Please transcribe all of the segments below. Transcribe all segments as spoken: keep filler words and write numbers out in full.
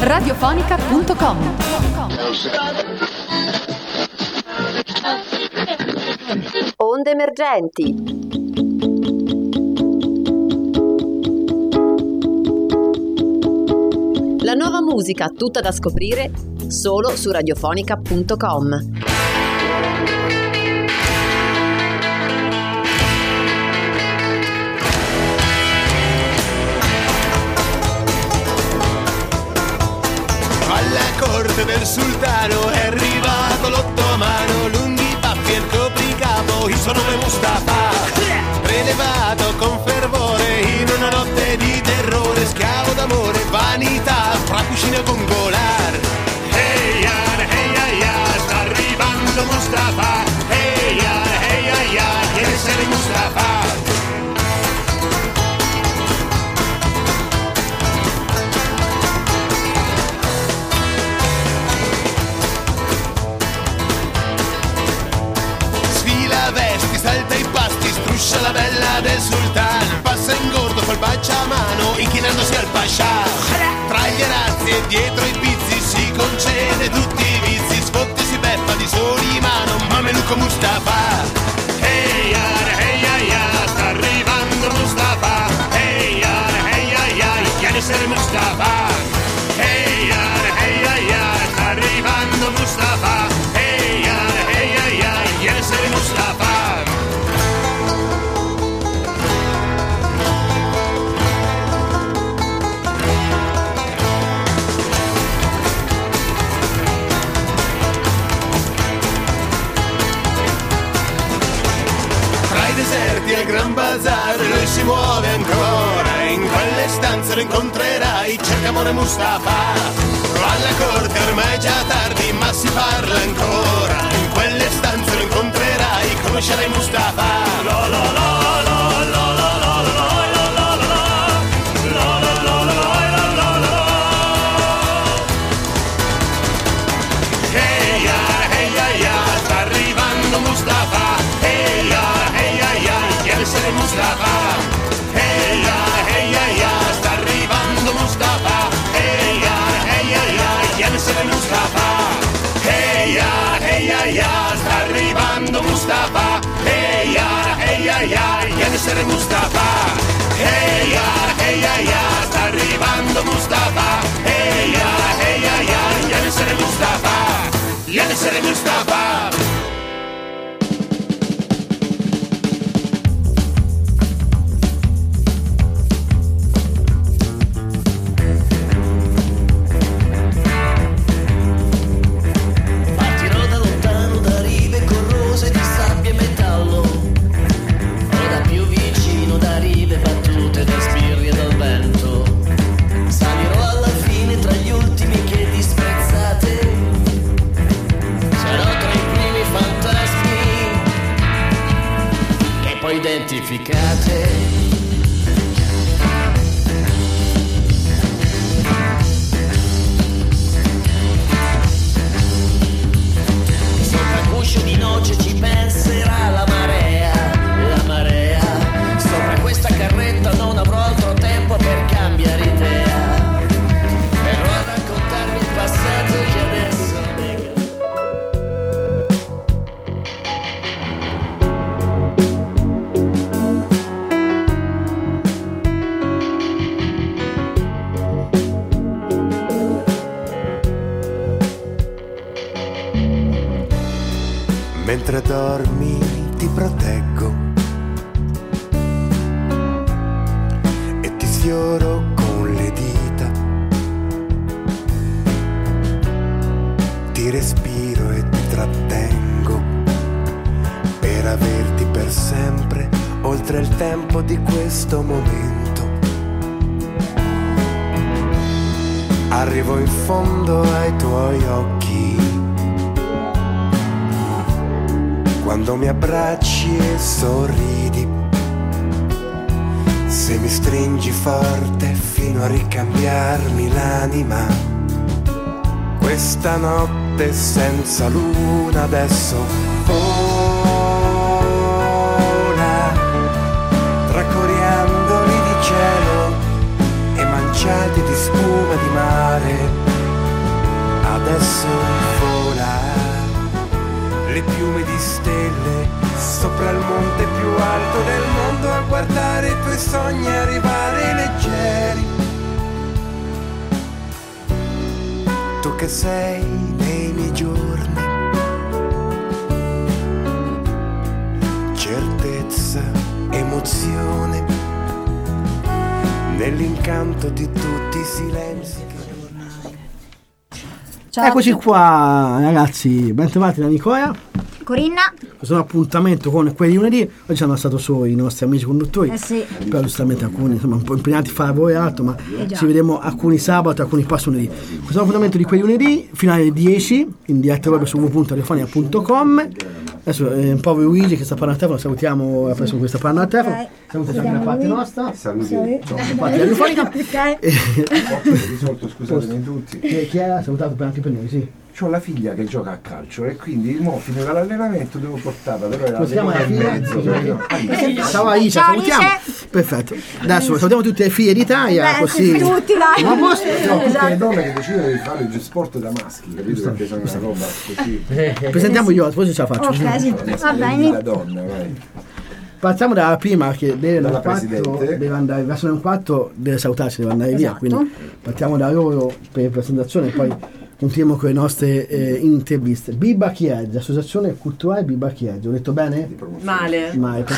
radiofonica punto com. Onde emergenti. La nuova musica tutta da scoprire solo su radiofonica punto com. Alla corte del sultano è arrivato l'ottomano, lunghi baffi e il copricapo, il suo nome Mustafa, prelevato con fervore in una notte di terrore, schiavo d'amore, vanità, fra cucina con golar. Hey ya, hey ya, ya, sta arrivando Mustafa, hey ya, hey ya, ya, chiede essere Mustafa. Salta i pasti, struscia la bella del sultan, passa in gordo col baciamano, inchinandosi al pascià. Tra gli arazzi e dietro i pizzi si concede tutti i vizi, sfotte si beffa di soli mano, mameluco Mustafa. Hey ya, hey ya, ya, sta arrivando Mustafa. Hey ya, hey ya, ya, chiede essere Mustafa. Hey ya, hey ya, ya, sta arrivando Mustafa. Hey ya, hey ya, ya, chiede essere Mustafa. Deserti al Gran Bazar, lui si muove ancora, in quelle stanze lo incontrerai, cerca amore Mustafa. Alla corte ormai è già tardi, ma si parla ancora, in quelle stanze lo incontrerai, conoscerai Mustafa. Lo, lo, lo, lo, lo, lo, lo, lo, lo, lo, lo, lo, lo, lo, lo, lo. Hey ya, hey ya, ya, sta arrivando Mustafa. Hey ya, chiede essere Mustafa. Hey ya, hey ya, ya, sta arrivando Mustafa. Hey ya, hey ya, ya, chiede essere Mustafa. Hey ya, hey ya, ya, sta arrivando Mustafa. Hey ya, hey ya, ya, chiede essere Mustafa. Hey ya, hey ya, ya, sta arrivando Mustafa. Hey ya, hey ya, ya, chiede essere Mustafa. Chiede essere Mustafa. Identificate. Sopra guscio di noce ci penserà la marea, la marea. Sopra questa carretta non avrò altro tempo per cambiare idea. Verrò a raccontarvi il passato che adesso nega. Mentre dormi ti proteggo e ti sfioro con le dita, ti respiro e ti trattengo per averti per sempre oltre il tempo di questo momento. Arrivo in fondo ai tuoi occhi quando mi abbracci e sorridi, se mi stringi forte fino a ricambiarmi l'anima. Questa notte senza luna adesso vola tra coriandoli di cielo e manciati di spuma di mare. sogni arrivare leggeri. Tu che sei nei miei giorni, certezza, emozione, nell'incanto di tutti i silenzi. Ciao. Eccoci qua ragazzi, bentrovati da Nicola. Corinna. Questo è un appuntamento con quelli lunedì. Oggi hanno stato solo i nostri amici conduttori. Eh sì. Però giustamente alcuni insomma un po' impegnati a fare lavoro e altro, ma Eh ci vedremo alcuni sabato, alcuni passi lunedì. Questo è un appuntamento di quelli lunedì, fino alle dieci, in diretta proprio su w w w punto radiofonica punto com. Adesso eh, un po' Luigi che sta parlando al telefono, salutiamo la persona che sta parlando al telefono. Ok. Salutiamo anche da parte nostra. Saluti. Da parte radiofonica. Ok. Risolto, scusatemi tutti. Chi, chi ha salutato per anche per noi, sì. C'ho la figlia che gioca a calcio e quindi mo finita l'allenamento devo portarla, però era Come si chiama la e figlia? mezzo, capito? Ciao Alicia, Ciao, salutiamo. Alice. Perfetto. Adesso salutiamo tutte le figlie d'Italia, Beh, così. sì, tutti, dai. Ma posso? No, tutte Esatto. le donne che decidono di fare il sport da maschi, capito? Perché sono una roba così. Presentiamo io, poi ce la faccio. Ok, sì. Va bene. La donna, vai. Partiamo dalla prima che deve Dalla andare Presidente. deve andare verso un quarto, deve salutarsi, deve andare via, Esatto. quindi partiamo da loro per la presentazione e poi continuiamo con le nostre eh, interviste. Biba Chieggia, Associazione Culturale Biba Chieggia, ho detto bene? Male. Ma è per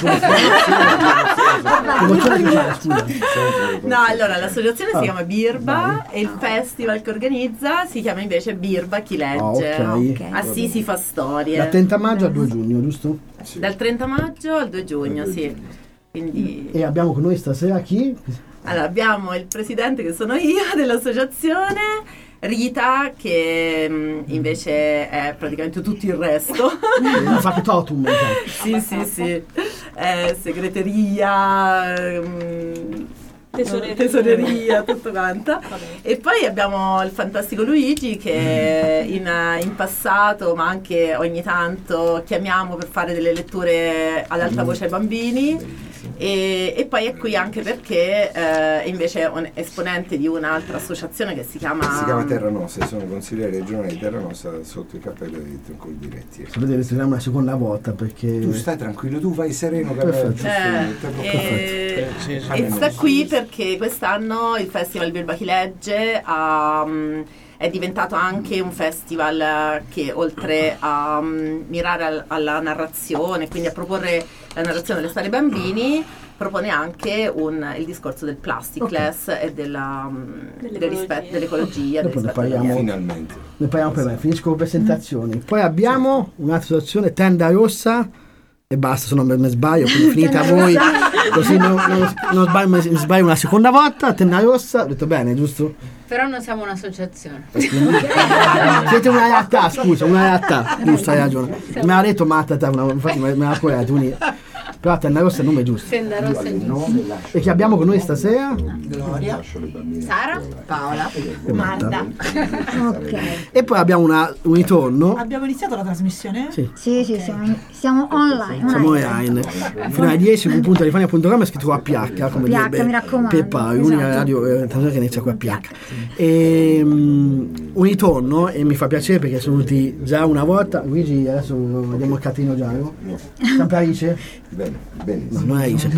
promozione sociale, scusa. No, allora l'associazione Ah, si chiama Birba vai. e il festival che organizza si chiama invece Birba Chi Legge. Ah, ok. Ok. Assisi fa storie. Da trenta maggio al due giugno, giusto? Dal trenta maggio al due giugno, sì. Quindi E abbiamo con noi stasera chi? allora, abbiamo il presidente che sono io dell'associazione, Rita che mh, invece è praticamente tutto il resto. Eh, fa che totum. cioè. Sì, sì, sì. Eh, segreteria, mh, Tesoreria. tesoreria, tutto quanto. E poi abbiamo il fantastico Luigi che in, in passato, ma anche ogni tanto, chiamiamo per fare delle letture ad alta voce ai bambini. E, e poi è qui anche perché eh, invece è un esponente di un'altra associazione che si chiama Si chiama Terra Nostra, sono consigliere regionale di Terra Nostra sotto il cappello di Troncoli Diretti. Sapete che scriviamo una seconda volta perché... Tu stai tranquillo, tu vai sereno, che Perfetto. giusto, Eh, te preoccupare. e, Sì, sì. e sta qui perché quest'anno il Festival Birba Chi Legge ha, mh, è diventato anche un festival eh, che oltre a mh, mirare al- alla narrazione, quindi a proporre la narrazione delle storie ai bambini, propone anche un, il discorso del plasticless e della, mh, del rispetto dell'ecologia. Dopo del ne rispetto parliamo. dell'ambiente. Finalmente. Ne parliamo per me, finisco con le presentazioni. Poi abbiamo un'altra situazione, Tenda Rossa, e basta, se non me ne sbaglio, quindi finite a voi, così non, non, non sbaglio, mi sbaglio una seconda volta. Tenda Rossa, ho detto bene, giusto? Però non siamo un'associazione. Siete una realtà, scusa, una realtà, giusto, hai ragione. Me l'ha detto Matta, te, una- infatti me me l'ha corretto, quindi... Però Tenda Rossa è il nome giusto. Tenda Rossa è giusto. E chi abbiamo con noi stasera? Gloria, Sara, Paola, E Marta. Ok. E poi abbiamo una, un ritorno. Abbiamo iniziato la trasmissione? Sì. Sì, sì, siamo, siamo online. Siamo online. online fino alle dieci w w w punto radiofonica punto com è scritto a P H come P H, direbbe mi raccomando, Peppa, l'unica esatto. radio eh, trasmissione che inizia con P H. E, um, un ritorno e mi fa piacere perché sono venuti già una volta. Luigi, adesso vediamo il catino giallo. Sempre Alice? Bene, benissimo. No, non è Alice.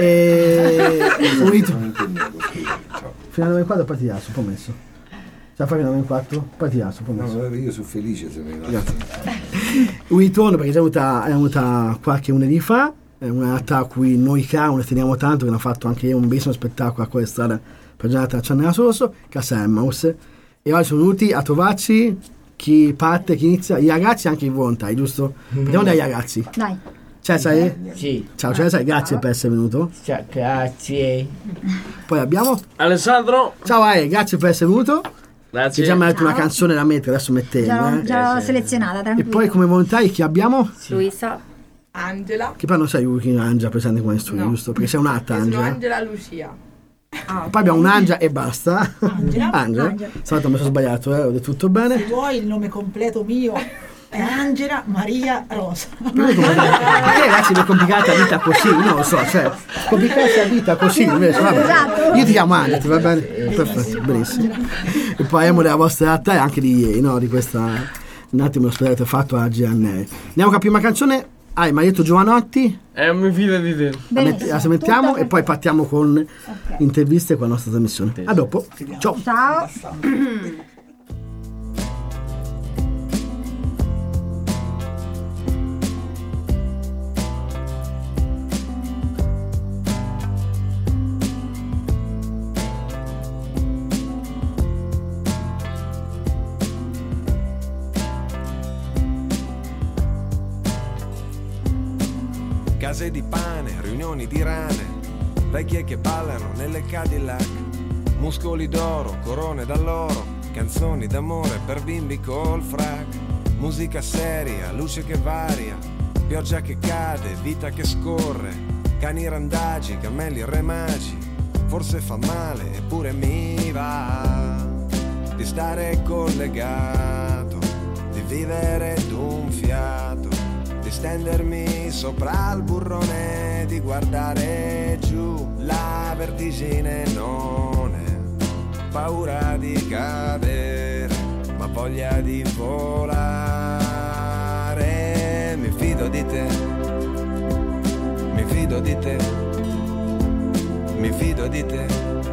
E, un ritorno. Sono impegnato, scusa. Ciao. Fino alle nove e quarto poi ti lascio, promesso. Ce la fai fino alle nove e quarto? Poi ti lascio, promesso. No, io sono felice se me la Grazie. Un ritorno perché è venuta, è venuta qualche lunedì fa, è una realtà a cui noi cani teniamo tanto, che hanno fatto anche un bellissimo spettacolo a quella strada per giornata a Ciannella Sorso, Casa Emmaus, e oggi sono venuti a trovarci chi parte, chi inizia, i ragazzi e anche i volontari, giusto? Partiamo dai ragazzi. Dai. Cesare? Sì. Ciao Cesare, grazie per essere venuto. Ciao, grazie. Poi abbiamo Alessandro. Ciao Ale, grazie per essere venuto. Grazie. Che già mi ha detto Ciao. una canzone da mettere, adesso Già, metterla. l'ho- Eh. già l'ho selezionata, E tranquillo. poi come volontari chi abbiamo? Luisa, Angela, Che poi non sei Angela presente come studio, No. giusto? Perché sei un'altra io sono Angela. Angela Lucia. E poi abbiamo un'Angia e basta. Angela. Angela. Angela. Stavolta mi sono sbagliato, eh, ho detto tutto bene. Se vuoi il nome completo mio è Angela Maria Rosa. Perché ragazzi mi è complicata la vita così? Non lo so, cioè, complicarsi la vita così invece, vabbè. Esatto. Io ti chiamo Angela, ti va bene? Perfetto, benissimo. E poi abbiamo della vostra realtà e anche di ieri, no? Di questa un attimo l'ospedale fatto a G N R. Andiamo con la prima canzone, Ah, mi hai detto Giovanotti? Eh, mi fido di te. La, met- la mettiamo e poi partiamo con okay. interviste con la nostra trasmissione. A dopo. Ciao. Ciao. Case di pane, riunioni di rane, vecchie che ballano nelle Cadillac, muscoli d'oro, corone d'alloro, canzoni d'amore per bimbi col frac, musica seria, luce che varia, pioggia che cade, vita che scorre, cani randagi, cammelli remagi, forse fa male eppure mi va di stare collegato, di vivere d'un fiato, di stendermi sopra il burrone, di guardare giù, la vertigine non è paura di cadere, ma voglia di volare. Mi fido di te, mi fido di te, mi fido di te,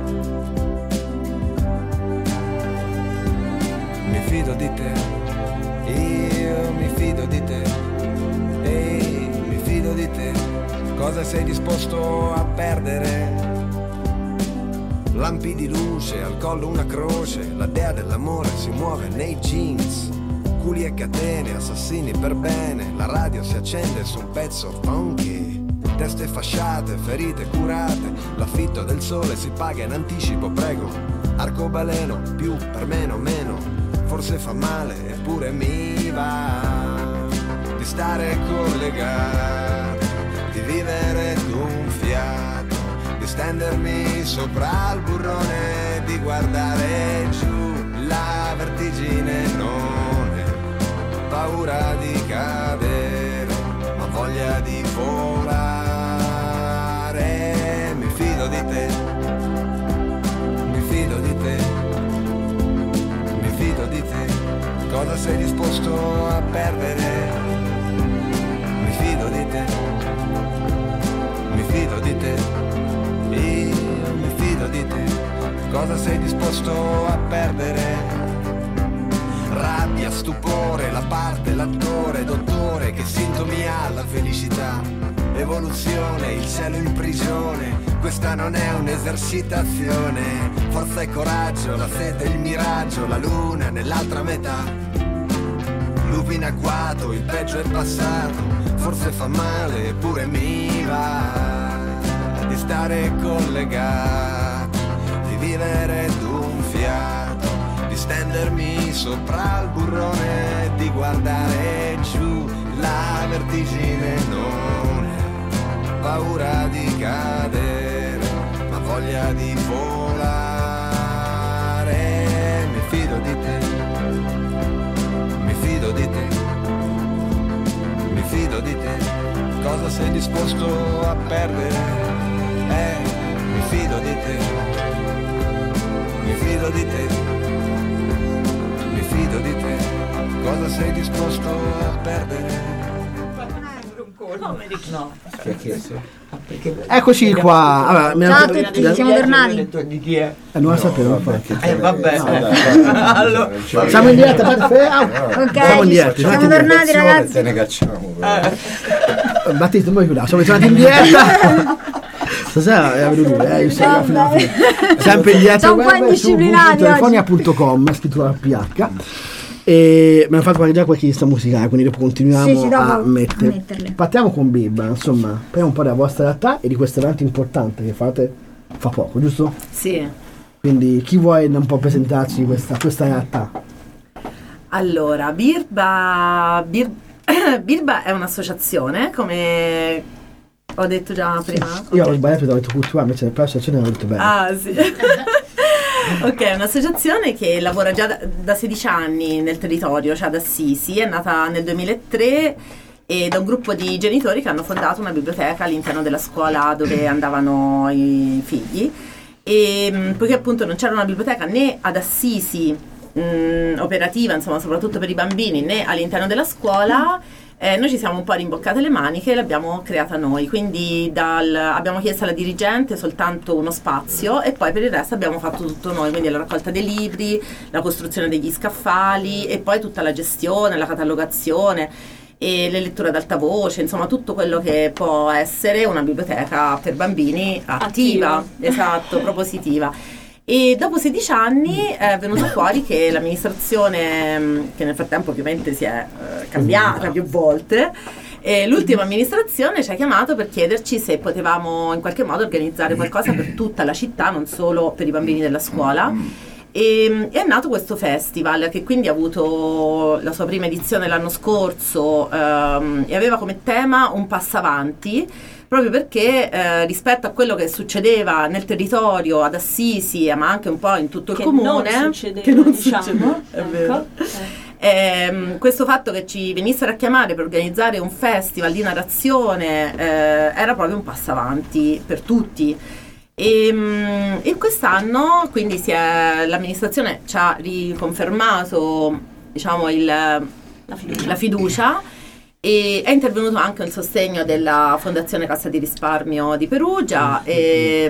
mi fido di te, io mi fido di te. Ehi, mi fido di te, cosa sei disposto a perdere? Lampi di luce, al collo una croce, la dea dell'amore si muove nei jeans, culi e catene, assassini per bene, la radio si accende su un pezzo funky, teste fasciate, ferite curate, l'affitto del sole si paga in anticipo, prego, arcobaleno, più per meno meno, forse fa male eppure mi va di stare collegato, di vivere d'un fiato, di stendermi sopra il burrone, di guardare giù, la vertigine non è paura di cadere, ma voglia di volare. Mi fido di te, mi fido di te, mi fido di te, cosa sei disposto a perdere? Mi fido di te, mi fido di te, io mi fido di te, cosa sei disposto a perdere? Rabbia, stupore, la parte, l'attore, dottore, che sintomi ha la felicità? Evoluzione, il cielo in prigione, questa non è un'esercitazione, forza e coraggio, la sete, il miraggio, la luna nell'altra metà, lupi in agguato, il peggio è passato, forse fa male eppure mi va di stare collegato, di vivere d'un fiato, di stendermi sopra il burrone, di guardare giù, la vertigine non è paura di cadere, ma voglia di volare. Mi fido di te, mi fido di te, mi fido di te, cosa sei disposto a perdere? Eh, mi fido di te, mi fido di te, mi fido di te, cosa sei disposto a perdere? No, Chi ha chiesto? Eccoci qua. Allora, mi Ciao hanno- a tutti, mi- siamo tornati. Di chi è? Eh, non la No, sapevo. vabbè, infatti. che Eh, vabbè. No, eh. dai, dai, Allora, non c'è- Siamo in diretta. Battista, ah, Ok, siamo in diretta. siamo Siamo tornati ragazzi. Te ne cacciamo. però. Battista, non vuoi chiudere. Siamo tornati in diretta. Stasera è venuto lui, eh, io sono fino alla fine. Sempre in diretta Sono un po' web su indisciplinati telefonia punto com, scritto la P H. E mi hanno fatto fare già qualche lista musicale, quindi dopo continuiamo Sì, sì, dopo a mettere. metterle. Partiamo con Birba, insomma, parliamo un po' della vostra realtà e di questo evento importante che fate fa poco, giusto? Sì. Quindi chi vuole un po' presentarci questa, questa realtà? Allora, Birba, Bir- Birba è un'associazione, come ho detto già prima. Io Ok. ho sbagliato perché ho detto culturale, invece per l'associazione l'ho detto bene. Ah, sì. Ok, è un'associazione che lavora già da, da sedici anni nel territorio, cioè ad Assisi, è nata nel duemilatré e da un gruppo di genitori che hanno fondato una biblioteca all'interno della scuola dove andavano i figli. E mh, poiché appunto non c'era una biblioteca né ad Assisi mh, operativa, insomma, soprattutto per i bambini, né all'interno della scuola, Eh, noi ci siamo un po' rimboccate le maniche e l'abbiamo creata noi, quindi dal, abbiamo chiesto alla dirigente soltanto uno spazio e poi per il resto abbiamo fatto tutto noi, quindi la raccolta dei libri, la costruzione degli scaffali e poi tutta la gestione, la catalogazione e le letture ad alta voce, insomma tutto quello che può essere una biblioteca per bambini attiva, attiva. Esatto, propositiva. E dopo sedici anni è venuto fuori che l'amministrazione, che nel frattempo ovviamente si è eh, cambiata più volte, e l'ultima amministrazione ci ha chiamato per chiederci se potevamo in qualche modo organizzare qualcosa per tutta la città, non solo per i bambini della scuola. E, e è nato questo festival che quindi ha avuto la sua prima edizione l'anno scorso ehm, e aveva come tema un passo avanti, proprio perché eh, rispetto a quello che succedeva nel territorio ad Assisi, ma anche un po' in tutto il che comune, non succedeva, che non diciamo, succedeva, è ecco. vero. Eh, questo fatto che ci venissero a chiamare per organizzare un festival di narrazione eh, era proprio un passo avanti per tutti. E, e quest'anno quindi si è, l'amministrazione ci ha riconfermato, diciamo, il, la fiducia, la fiducia e è intervenuto anche il sostegno della Fondazione Cassa di Risparmio di Perugia e,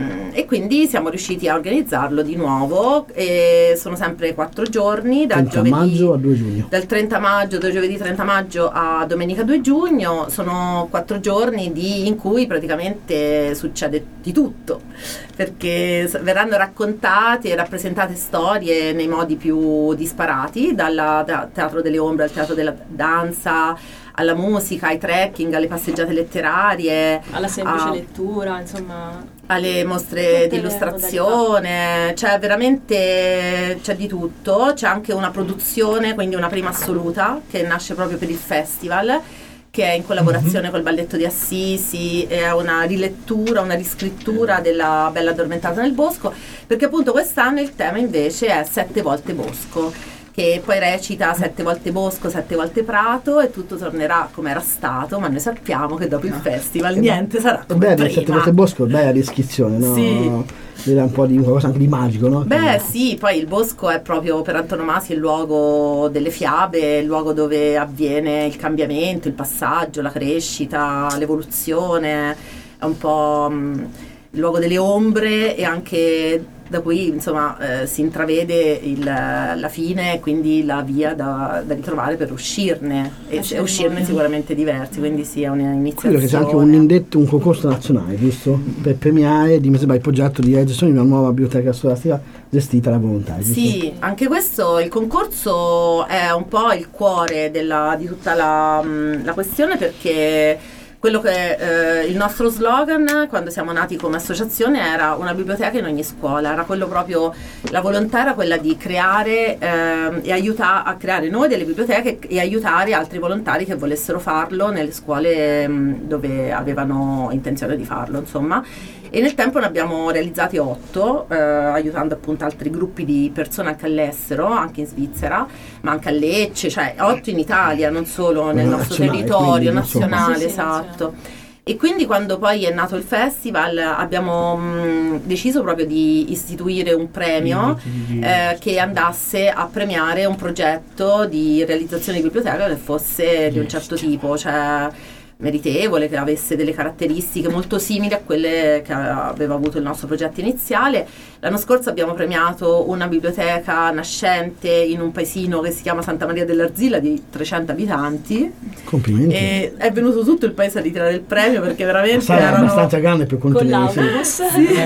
e quindi siamo riusciti a organizzarlo di nuovo e sono sempre quattro giorni, dal trenta maggio a due giugno. Dal trenta maggio, da giovedì trenta maggio a domenica due giugno, sono quattro giorni di, in cui praticamente succede di tutto, perché verranno raccontate e rappresentate storie nei modi più disparati, dal da teatro delle ombre al teatro della danza, alla musica, ai trekking, alle passeggiate letterarie, alla semplice a, lettura, insomma, alle mostre di illustrazione, c'è veramente c'è di tutto, c'è anche una produzione, quindi una prima assoluta che nasce proprio per il festival, che è in collaborazione mm-hmm. col Balletto di Assisi, è una rilettura, una riscrittura della Bella addormentata nel bosco, perché appunto quest'anno il tema invece è Sette volte bosco, che poi recita sette volte bosco, sette volte prato e tutto tornerà come era stato, ma noi sappiamo che dopo il festival niente sarà come beh, prima. Sette volte bosco, bella descrizione, no? Sì. Era un po' di qualcosa anche di magico, no? Beh sì, poi il bosco è proprio per antonomasia il luogo delle fiabe, il luogo dove avviene il cambiamento, il passaggio, la crescita, l'evoluzione, è un po' mh, il luogo delle ombre e anche da cui insomma eh, si intravede il, la fine e quindi la via da, da ritrovare per uscirne e, e uscirne sicuramente diversi, quindi sì, è un'iniziazione. Credo che c'è anche un indetto, un concorso nazionale, giusto? Per premiare di il progetto di realizzazione di una nuova biblioteca scolastica gestita da volontari, giusto? Sì, anche questo, il concorso è un po' il cuore della, di tutta la, la questione, perché quello che eh, il nostro slogan quando siamo nati come associazione era una biblioteca in ogni scuola, era quello proprio, la volontà era quella di creare eh, e aiutare a creare noi delle biblioteche e aiutare altri volontari che volessero farlo nelle scuole mh, dove avevano intenzione di farlo, insomma. E nel tempo ne abbiamo realizzati otto, eh, aiutando appunto altri gruppi di persone anche all'estero, anche in Svizzera, ma anche a Lecce, cioè otto in Italia, non solo nel eh, nostro territorio quindi, nazionale, sì, esatto. Sì, e quindi quando poi è nato il festival abbiamo mh, deciso proprio di istituire un premio eh, che andasse a premiare un progetto di realizzazione di biblioteca che fosse di un certo tipo, cioè meritevole, che avesse delle caratteristiche molto simili a quelle che aveva avuto il nostro progetto iniziale. L'anno scorso abbiamo premiato una biblioteca nascente in un paesino che si chiama Santa Maria dell'Arzilla di trecento abitanti. Complimenti. E è venuto tutto il paese a ritirare il premio perché veramente sarà erano abbastanza grande per contenere. Sì.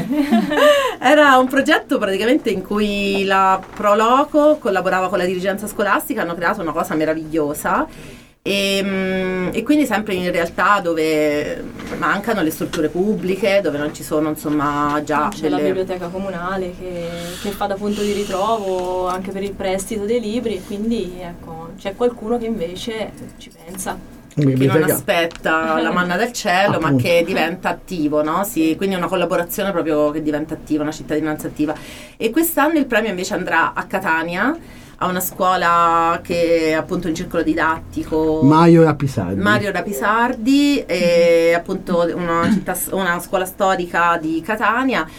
Era un progetto praticamente in cui la Pro Loco collaborava con la dirigenza scolastica, hanno creato una cosa meravigliosa. E, e quindi sempre in realtà dove mancano le strutture pubbliche, dove non ci sono insomma già c'è delle... la biblioteca comunale che, che fa da punto di ritrovo anche per il prestito dei libri, quindi ecco c'è qualcuno che invece ci pensa, che non aspetta la manna del cielo, appunto, ma che diventa attivo, no? Sì, quindi una collaborazione proprio che diventa attiva, una cittadinanza attiva. E quest'anno il premio invece andrà a Catania, a una scuola che è appunto il circolo didattico Mario Rapisardi Mario Rapisardi e appunto una, città, una scuola storica di Catania,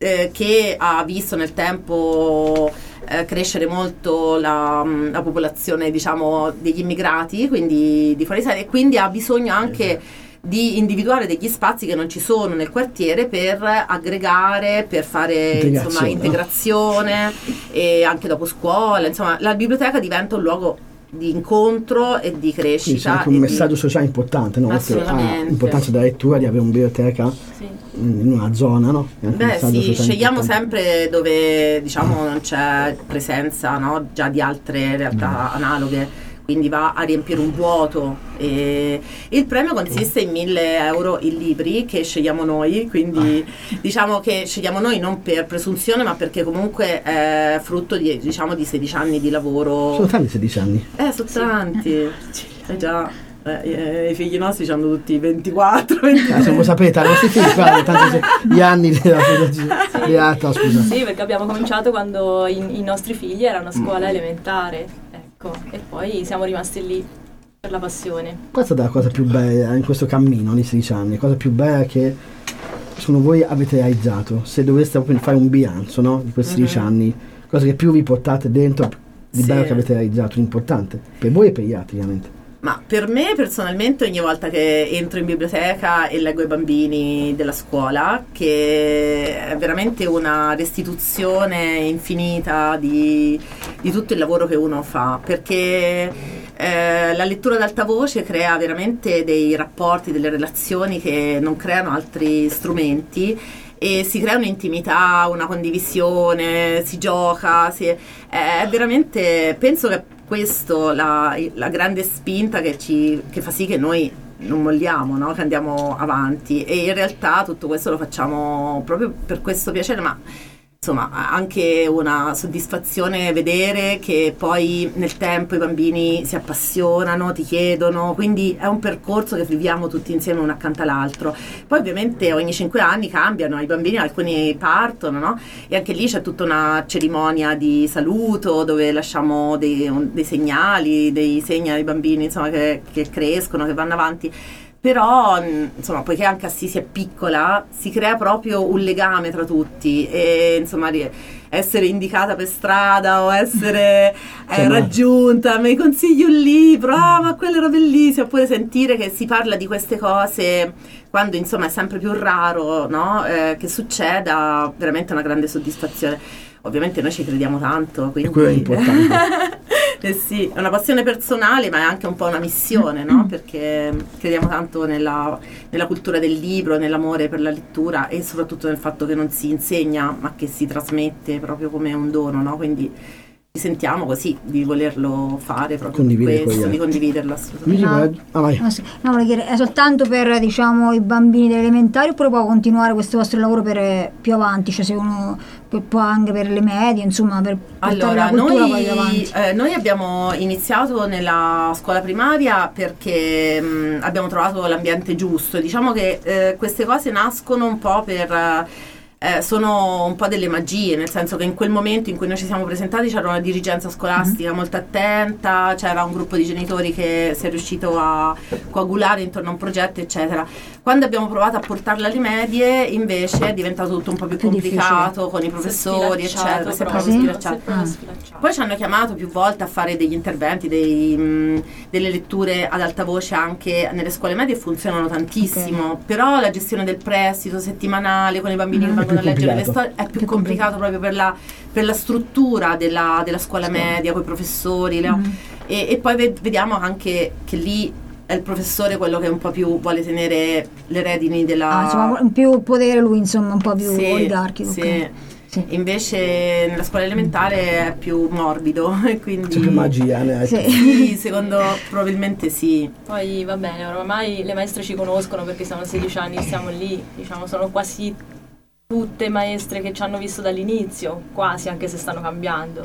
eh, che ha visto nel tempo eh, crescere molto la, la popolazione, diciamo, degli immigrati, quindi di fuori sede, e quindi ha bisogno anche di individuare degli spazi che non ci sono nel quartiere per aggregare, per fare Integrazione, insomma integrazione e anche dopo scuola, insomma la biblioteca diventa un luogo di incontro e di crescita. Quindi c'è anche un e messaggio di... sociale importante, no? Perché ha Assolutamente. l'importanza della lettura, di avere una biblioteca Sì. in una zona, no? È anche un Beh messaggio sì, sociale scegliamo importante. sempre dove diciamo non c'è presenza, no? Già di altre realtà analoghe, quindi va a riempire un vuoto. E il premio consiste in mille euro in libri che scegliamo noi, quindi diciamo che scegliamo noi non per presunzione, ma perché comunque è frutto di, diciamo, di sedici anni di lavoro. Sono tanti sedici anni. Eh, sono tanti. Eh già, eh, eh, i figli nostri hanno tutti ventiquattro, ventitré. Eh, se voi sapete, i nostri figli qua, tanto se- gli anni della di alta, scusa. Sì, perché abbiamo cominciato quando i, i nostri figli erano a scuola elementare, ecco, e poi siamo rimasti lì per la passione. Questa è la cosa più bella in questo cammino di sedici anni, la cosa più bella che secondo voi avete realizzato, se doveste proprio fare un bilancio, no, di questi sedici Mhm. anni, cosa che più vi portate dentro di Sì. bello che avete realizzato, importante, per voi e per gli altri ovviamente. Ma per me personalmente ogni volta che entro in biblioteca e leggo i bambini della scuola, che è veramente una restituzione infinita di, di tutto il lavoro che uno fa, perché eh, la lettura ad alta voce crea veramente dei rapporti, delle relazioni che non creano altri strumenti, e si crea un'intimità, una condivisione, si gioca, si, è veramente, penso che questo la, la grande spinta che, ci, che fa sì che noi non molliamo, no? Che andiamo avanti, e in realtà tutto questo lo facciamo proprio per questo piacere, ma insomma anche una soddisfazione vedere che poi nel tempo i bambini si appassionano, ti chiedono, quindi è un percorso che viviamo tutti insieme uno accanto all'altro. Poi ovviamente ogni cinque anni cambiano i bambini, alcuni partono, no? E anche lì c'è tutta una cerimonia di saluto dove lasciamo dei, un- dei segnali, dei segni ai bambini, insomma, che, che crescono, che vanno avanti. Però, mh, insomma, poiché anche Assisi è piccola, si crea proprio un legame tra tutti, e insomma ri- essere indicata per strada o essere eh, Insomma- raggiunta, mi consigli un libro, ah ma quello era bellissimo, oppure sentire che si parla di queste cose quando insomma è sempre più raro, no? Eh, che succeda, veramente una grande soddisfazione. Ovviamente noi ci crediamo tanto, quindi quello è importante. eh sì, è una passione personale, ma è anche un po' una missione, no? Perché crediamo tanto nella, nella cultura del libro, nell'amore per la lettura, e soprattutto nel fatto che non si insegna, ma che si trasmette proprio come un dono, no? Quindi ci sentiamo così di volerlo fare proprio Condividere per questo, con gli di altri. condividerlo assolutamente. Luigi, vuoi- ah, vai. No, sì. No, volevo chiedere, è soltanto per, diciamo, i bambini delle elementari, oppure può continuare questo vostro lavoro per eh, più avanti, cioè se uno può, può anche per le medie, insomma, per portare Allora, la cultura poi noi, più avanti. eh, noi abbiamo iniziato nella scuola primaria perché mh, abbiamo trovato l'ambiente giusto. Diciamo che eh, queste cose nascono un po' per... eh, eh, sono un po' delle magie, nel senso che in quel momento in cui noi ci siamo presentati c'era una dirigenza scolastica Mm-hmm. molto attenta, c'era un gruppo di genitori che si è riuscito a coagulare intorno a un progetto, eccetera. Quando abbiamo provato a portarla alle medie, invece è diventato tutto un po' più Più complicato, difficile. con i professori, sfilacciato eccetera. Si è proprio. proprio Sì? sfilacciato. Si è proprio Ah. sfilacciato. Poi ci hanno chiamato più volte a fare degli interventi, dei, mh, delle letture ad alta voce anche nelle scuole medie, e funzionano tantissimo. Però la gestione del prestito settimanale con i bambini che Mm. vengono a È più leggere le complicato. storie è più Più complicato proprio per la, per la struttura della, della scuola media, con i professori. le- Mm. e, e poi ved- vediamo anche che lì è il professore quello che un po' più vuole tenere le redini della... Ah, insomma, un più potere lui, insomma, un po' più Sì, oligarchico. sì. ok. Sì. Invece nella scuola elementare è più morbido, e quindi C'è più magia, né? Sì. sì, secondo probabilmente sì. Poi va bene, ormai le maestre ci conoscono perché siamo sedici anni, stiamo lì, diciamo, sono quasi tutte maestre che ci hanno visto dall'inizio, quasi, anche se stanno cambiando.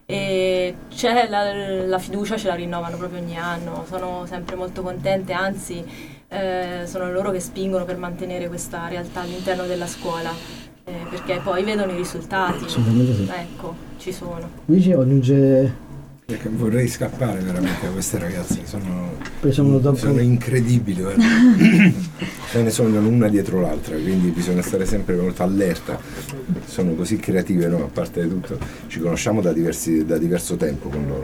E c'è la, la fiducia, ce la rinnovano proprio ogni anno, sono sempre molto contente, anzi eh, sono loro che spingono per mantenere questa realtà all'interno della scuola, eh, perché poi vedono i risultati. Assolutamente sì. Ecco, ci sono. Luigi aggiunge Vorrei scappare veramente da queste ragazze, sono, sono, sono incredibili, se ne sognano una dietro l'altra, quindi bisogna stare sempre molto allerta. Sono così creative, no? A parte tutto, ci conosciamo da, diversi, da diverso tempo con loro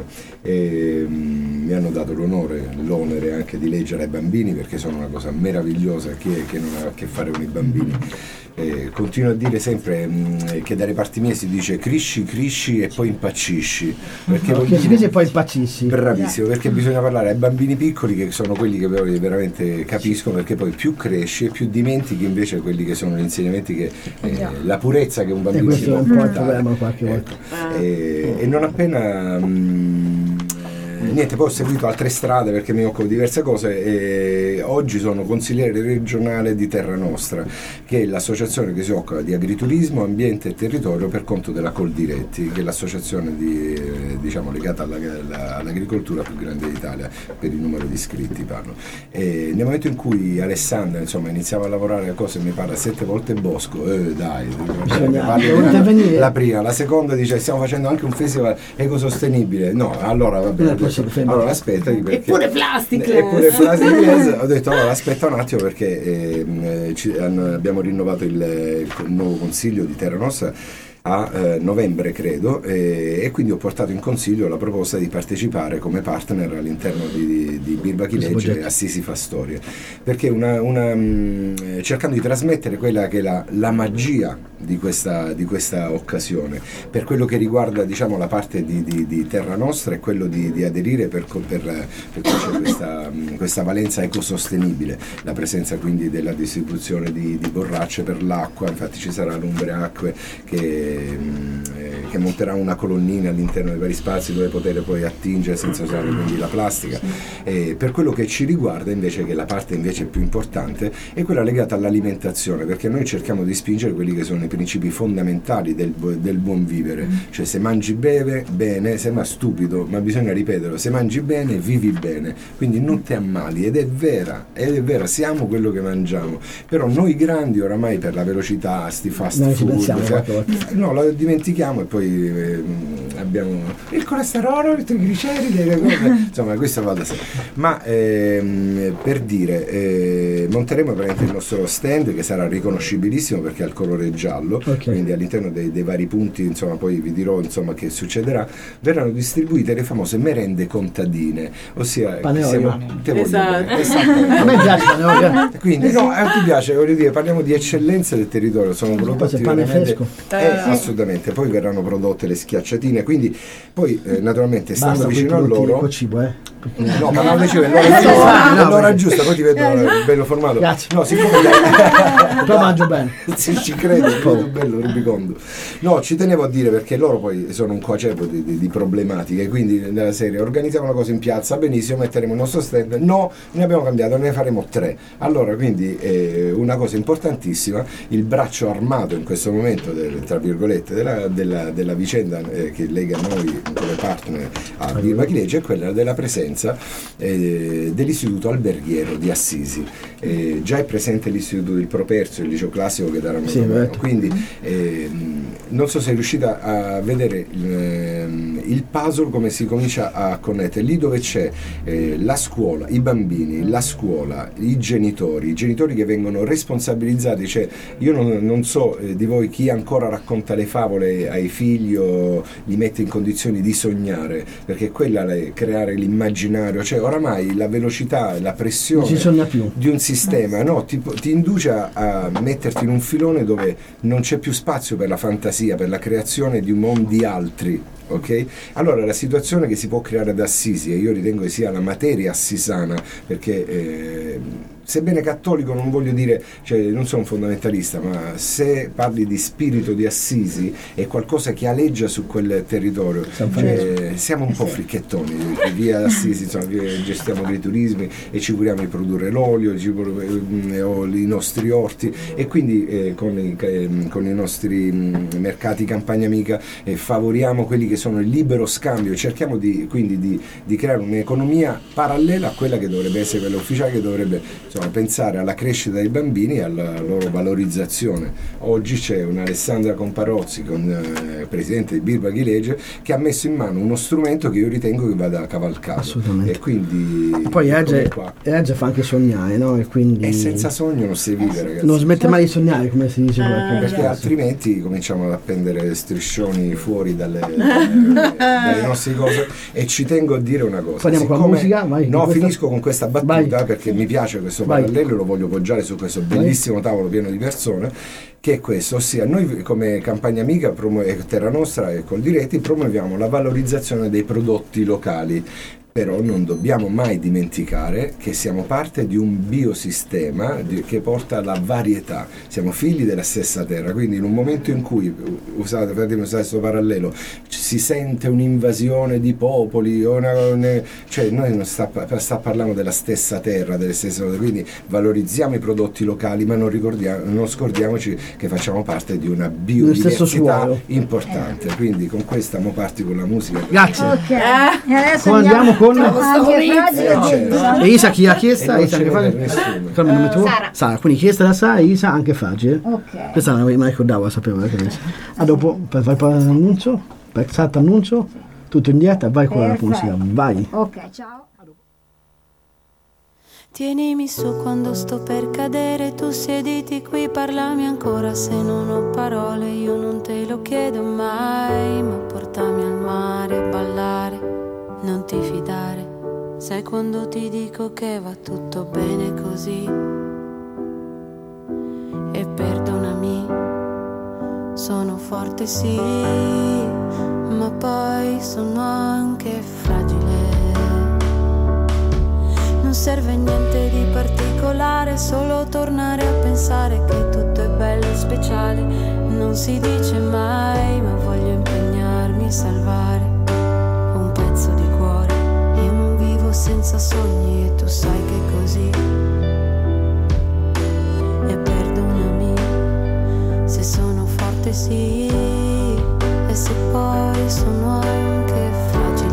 e um, mi hanno dato l'onore, l'onere anche di leggere ai bambini, perché sono una cosa meravigliosa che, che non ha a che fare con i bambini. Eh, continuo a dire sempre mh, che dalle parti mie si dice crisci, crisci e poi impaccisci, perché no, voglio dire, e poi impaccisci. Bravissimo, perché bisogna parlare ai bambini piccoli, che sono quelli che veramente capiscono, perché poi più cresci e più dimentichi invece quelli che sono gli insegnamenti, che eh, la purezza che un bambino si può portare, ecco. e, e non appena mh, niente, poi ho seguito altre strade perché mi occupo di diverse cose e oggi sono consigliere regionale di Terra Nostra, che è l'associazione che si occupa di agriturismo, ambiente e territorio per conto della Coldiretti, che è l'associazione di, eh, diciamo, legata alla, alla, all'agricoltura più grande d'Italia per il numero di iscritti parlo. E nel momento in cui Alessandra insomma iniziava a lavorare a cose, mi parla sette volte Bosco, eh, dai, parli, la prima, la seconda dice stiamo facendo anche un festival ecosostenibile, no, allora vabbè, allora aspetta, eppure plastic eppure plastic ho detto allora aspetta un attimo, perché eh, ci, hanno, abbiamo rinnovato il, il nuovo consiglio di Terra Nostra a eh, novembre credo e, e quindi ho portato in consiglio la proposta di partecipare come partner all'interno di, di, di Birbacchi Legge e Assisi fa Storie, perché una, una, mh, cercando di trasmettere quella che è la, la magia di questa, di questa occasione per quello che riguarda diciamo la parte di, di, di Terra Nostra e quello di, di aderire per, per, per cui c'è questa, questa valenza ecosostenibile, la presenza quindi della distribuzione di, di borracce per l'acqua, infatti ci sarà l'Umbre Acque che che monterà una colonnina all'interno dei vari spazi dove poter poi attingere senza usare quindi la plastica. E per quello che ci riguarda invece, che la parte invece più importante è quella legata all'alimentazione, perché noi cerchiamo di spingere quelli che sono i principi fondamentali del, del buon vivere, cioè se mangi beve bene, sembra stupido ma bisogna ripeterlo, se mangi bene vivi bene, quindi non ti ammali, ed è vera, ed è vera, siamo quello che mangiamo, però noi grandi oramai per la velocità, sti fast noi food, cioè, no, lo dimentichiamo e poi eh, abbiamo il colesterolo, i trigliceridi, le cose, insomma questo va da sé. Ma ehm, per dire, eh, monteremo veramente il nostro stand che sarà riconoscibilissimo perché ha il colore giallo, okay. Quindi all'interno dei, dei vari punti, insomma poi vi dirò insomma che succederà, verranno distribuite le famose merende contadine, ossia Paneolio. Esatto. A me piace Paneolio. Quindi no, a ti piace, voglio dire, parliamo di eccellenze del territorio, sono prodotti pane fresco. Eh, assolutamente, poi verranno prodotte le schiacciatine, quindi poi eh, naturalmente stando Basta, vicino a loro con cibo, eh. No, ma non dicevo l'ora giusta, l'ora giusta, poi ti vedo bello formato. Grazie. No, siccome però mangio bene. Sì, ci credo, ti vedo bello, rubicondo. No, ci tenevo a dire perché loro poi sono un coacervo di, di, di problematiche, quindi nella serie organizziamo una cosa in piazza, benissimo, metteremo il nostro stand, no, ne abbiamo cambiato, ne faremo tre. Allora, quindi eh, una cosa importantissima, il braccio armato in questo momento, del, tra virgolette, della, della, della vicenda eh, che lega noi come partner a Birbacchi Legge è quella della presenza Eh, dell'istituto alberghiero di Assisi. Eh, già è presente l'istituto del Properzio, il liceo classico che daranno sì, quindi eh, non so se è riuscita a vedere il, il puzzle come si comincia a connettere lì dove c'è eh, la scuola, i bambini, la scuola, i genitori, i genitori che vengono responsabilizzati, cioè io non, non so eh, di voi chi ancora racconta le favole ai figli o li mette in condizioni di sognare, perché quella è creare l'immaginario, cioè oramai la velocità, la pressione di un sistema no, ti, ti induce a, a metterti in un filone dove non c'è più spazio per la fantasia, per la creazione di mondi altri. Ok? Allora la situazione che si può creare ad Assisi, e io ritengo che sia la materia assisana, perché eh, sebbene cattolico non voglio dire, cioè non sono un fondamentalista, ma se parli di spirito di Assisi è qualcosa che aleggia su quel territorio, cioè, siamo un po' fricchettoni, via Assisi insomma, gestiamo dei turismi e ci curiamo di produrre l'olio, ci, eh, o i nostri orti e quindi eh, con, i, eh, con i nostri mh, mercati campagna amica eh, favoriamo quelli che sono il libero scambio, cerchiamo di, quindi di, di creare un'economia parallela a quella che dovrebbe essere quella ufficiale, che dovrebbe insomma, pensare alla crescita dei bambini e alla loro valorizzazione. Oggi c'è un'Alessandra Comparozzi, con eh, presidente di Birba Ghilegge, che ha messo in mano uno strumento che io ritengo che vada cavalcato. Assolutamente. E quindi poi Ege, qua. Ege fa anche sognare, no? E quindi E senza sogno non si vive, ragazzi. non smette mai di sognare, come si dice, Eh, perché ragazzi. altrimenti cominciamo ad appendere striscioni fuori dalle, dalle, dalle nostre cose. E ci tengo a dire una cosa, Parliamo con la musica, vai, no, con questa- finisco con questa battuta perché mi piace questo Vai. parallelo, lo voglio poggiare su questo bellissimo tavolo pieno di persone, che è questo, ossia noi come Campagna Amica promu- e Terra Nostra e Coldiretti promuoviamo la valorizzazione dei prodotti locali. Però non dobbiamo mai dimenticare che siamo parte di un biosistema di, che porta alla varietà. Siamo figli della stessa terra, quindi in un momento in cui, usate, fatemi usare questo parallelo, si sente un'invasione di popoli, o una, una, cioè noi non sta, sta parlando della stessa terra, delle stesse cose, quindi valorizziamo i prodotti locali, ma non, ricordiamo, non scordiamoci che facciamo parte di una biodiversità importante. Quindi con questa mo parti con la musica. Grazie. Ok, e adesso Come andiamo con- anche fragile. E Isa chi ha chiesto? E non Isa ce anche n'è facile. nessuno. Come nome tuo? Sara. Sara, quindi chiesta da Sara, Isa anche facile. Ok. Questa non me la ricordavo, la sapevo. eh, che- A dopo, per fare il annuncio, per salto annuncio, tutto in diretta, vai con la Perfetto. musica, vai. Ok, ciao. Tienimi su quando sto per cadere, tu siediti qui, parlami ancora se non ho parole, io non te lo chiedo mai, ma portami al mare a ballare, non ti fidare, sai quando ti dico che va tutto bene così, e perdonami, sono forte sì, ma poi sono anche fragile. Non serve niente di particolare, solo tornare a pensare che tutto è bello e speciale. Non si dice mai, ma voglio impegnarmi a salvare un pezzo di cuore. Io non vivo senza sogni e tu sai che è così. E perdonami se sono forte sì, e se poi sono anche fragile.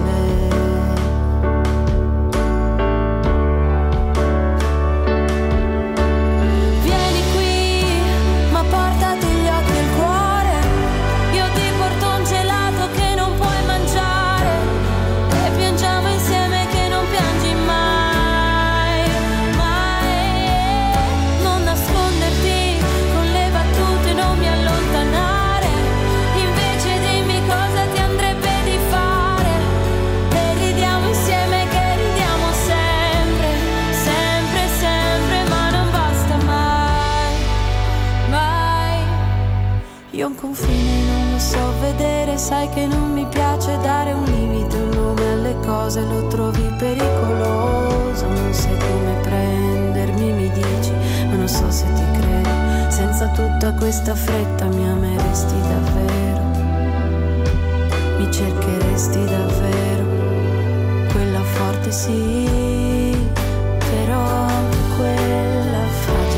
Io un confine non lo so vedere, sai che non mi piace dare un limite, un nome alle cose, lo trovi pericoloso, non sai come prendermi, mi dici, ma non so se ti credo, senza tutta questa fretta mi ameresti davvero, mi cercheresti davvero, quella forte sì, però anche quella fragile.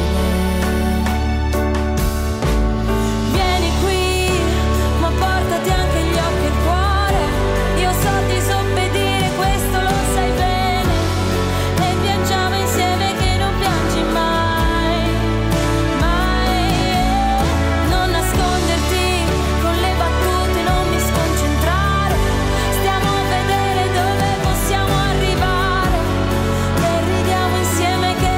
Stiamo a vedere dove possiamo arrivare e ridiamo insieme che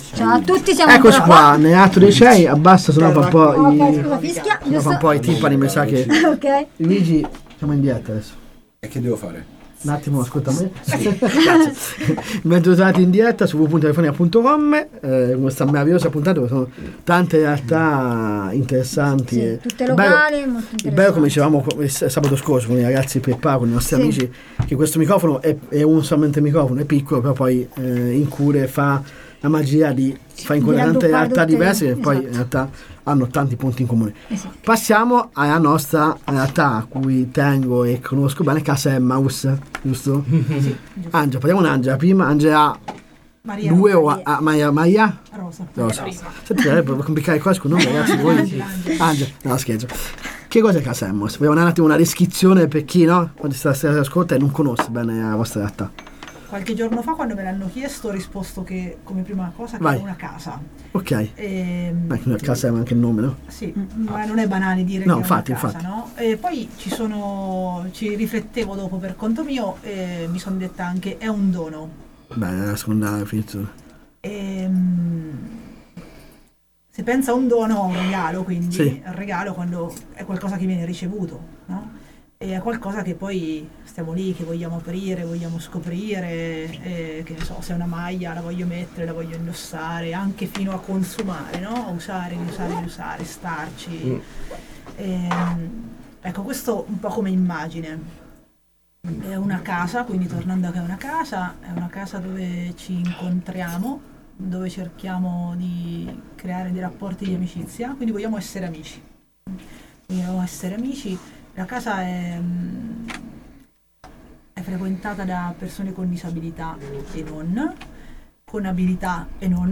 Ciao a tutti, siamo Eccoci ancora qua, Neatto dei Cei, abbassa, se no fa un po' Ok, i, scusa, fischia, se no fa un po' i timpani, mi sa che... Ok. Luigi, siamo in diretta adesso. E che devo fare? Un attimo, ascolta me. Grazie. Bentornati in diretta su w w w punto telefonica punto com, eh, questa meravigliosa puntata, dove sono tante realtà interessanti. Sì, e tutte il locali, bello- molto Il bello, come interessanti. dicevamo il sabato scorso con i ragazzi Peppa, con i nostri Sì. amici, che questo microfono è, è un solamente microfono, è piccolo, però poi eh, incure fa la magia di fa incontrare tante raggruppare realtà tutte- diverse che poi in esatto. realtà hanno tanti punti in comune. Esatto. Passiamo alla nostra realtà a cui tengo e conosco bene, Casa Emmaus, giusto? Angela, parliamo di Angela prima. Angela Maria due o Rosa. a, a- Maria Maria? Rosa. Rosa. Senti, eh, per complicare le cose con noi ragazzi, voi Angela, no scherzo. Che cos'è Casa Emmaus? Vogliamo dare un attimo una descrizione per chi no? Quando sta ascolta e non conosce bene la vostra realtà. Qualche giorno fa, quando me l'hanno chiesto, ho risposto che come prima cosa che Vai. è una casa. Ok. Ehm, Beh, nel caso è anche il nome, no? Sì, ma non è banale dire No, che infatti, è una casa, infatti. no? E poi ci sono, ci riflettevo dopo per conto mio e mi sono detta anche è un dono. Beh, la seconda definizione. Ehm, se pensa a un dono, a un regalo, quindi Sì. il regalo quando è qualcosa che viene ricevuto, no? E è qualcosa che poi stiamo lì, che vogliamo aprire, vogliamo scoprire, e, che ne so, se è una maglia la voglio mettere, la voglio indossare, anche fino a consumare, no? A usare, riusare, riusare, starci. Mm. Ehm, ecco, questo un po' come immagine. È una casa, quindi tornando a che è una casa, è una casa dove ci incontriamo, dove cerchiamo di creare dei rapporti di amicizia, quindi vogliamo essere amici. Vogliamo essere amici. La casa è, mm, è frequentata da persone con disabilità e non, con abilità e non,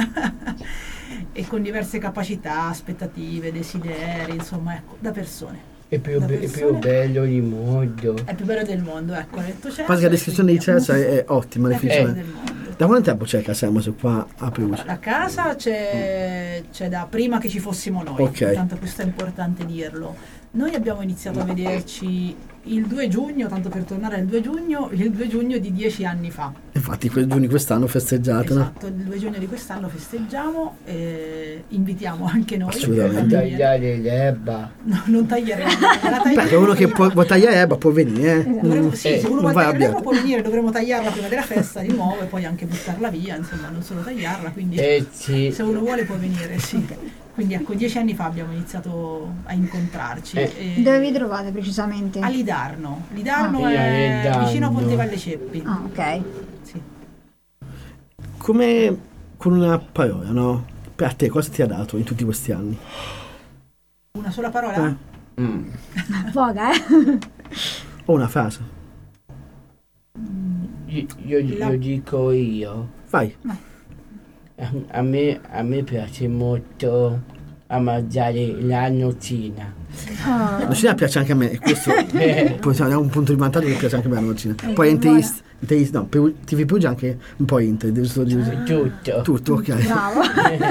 e con diverse capacità, aspettative, desideri, insomma, ecco, da persone. È più, Da be- è persone. più bello di mondo. È il più bello del mondo, ecco, ha detto Cesare. Quasi la descrizione di Cesare è ottima. È La il più bello definizione. del mondo. Da quanto tempo c'è Casa Emmaus qua a Perugia? La casa c'è, c'è da prima che ci fossimo noi, Ok. tanto questo è importante dirlo. Noi abbiamo iniziato a vederci il due giugno, tanto per tornare al due giugno, il due giugno di dieci anni fa. Infatti quei giorni quest'anno festeggiate, no? Esatto, il due giugno di quest'anno festeggiamo e invitiamo anche noi. Assolutamente. a venire. Tagliare l'erba. No, non taglieremo. La taglieremo Beh, uno che prima. può, può tagliare erba può venire, eh? Dovremmo- Non- sì, se uno non vuole vai tagliare l'erba arrabbiato. può venire, dovremo tagliarla prima della festa di nuovo e poi anche buttarla via, insomma, non solo tagliarla, quindi Eh sì. se uno vuole può venire, sì. Quindi ecco, dieci anni fa abbiamo iniziato a incontrarci. Eh. e- Dove vi trovate precisamente? A Lidarno. Lidarno Ah. è Lidarno. vicino a Ponte Valle Ceppi. Ah, ok. Sì. Come con una parola, no? Per te cosa ti ha dato in tutti questi anni? Una sola parola? Eh? Mm. Poca, eh? O una frase? Io, io, io dico io. Vai. A, a me, a me piace molto a mangiare la nocina. Oh. La nocina piace anche a me, e questo Eh. poi è un punto di vantaggio che piace anche a me la nocina. Eh, Poi è buona. interist, interist, no, per T V Perugia anche un po' inter, giusto? giusto. Tutto. Tutto, ok. Bravo.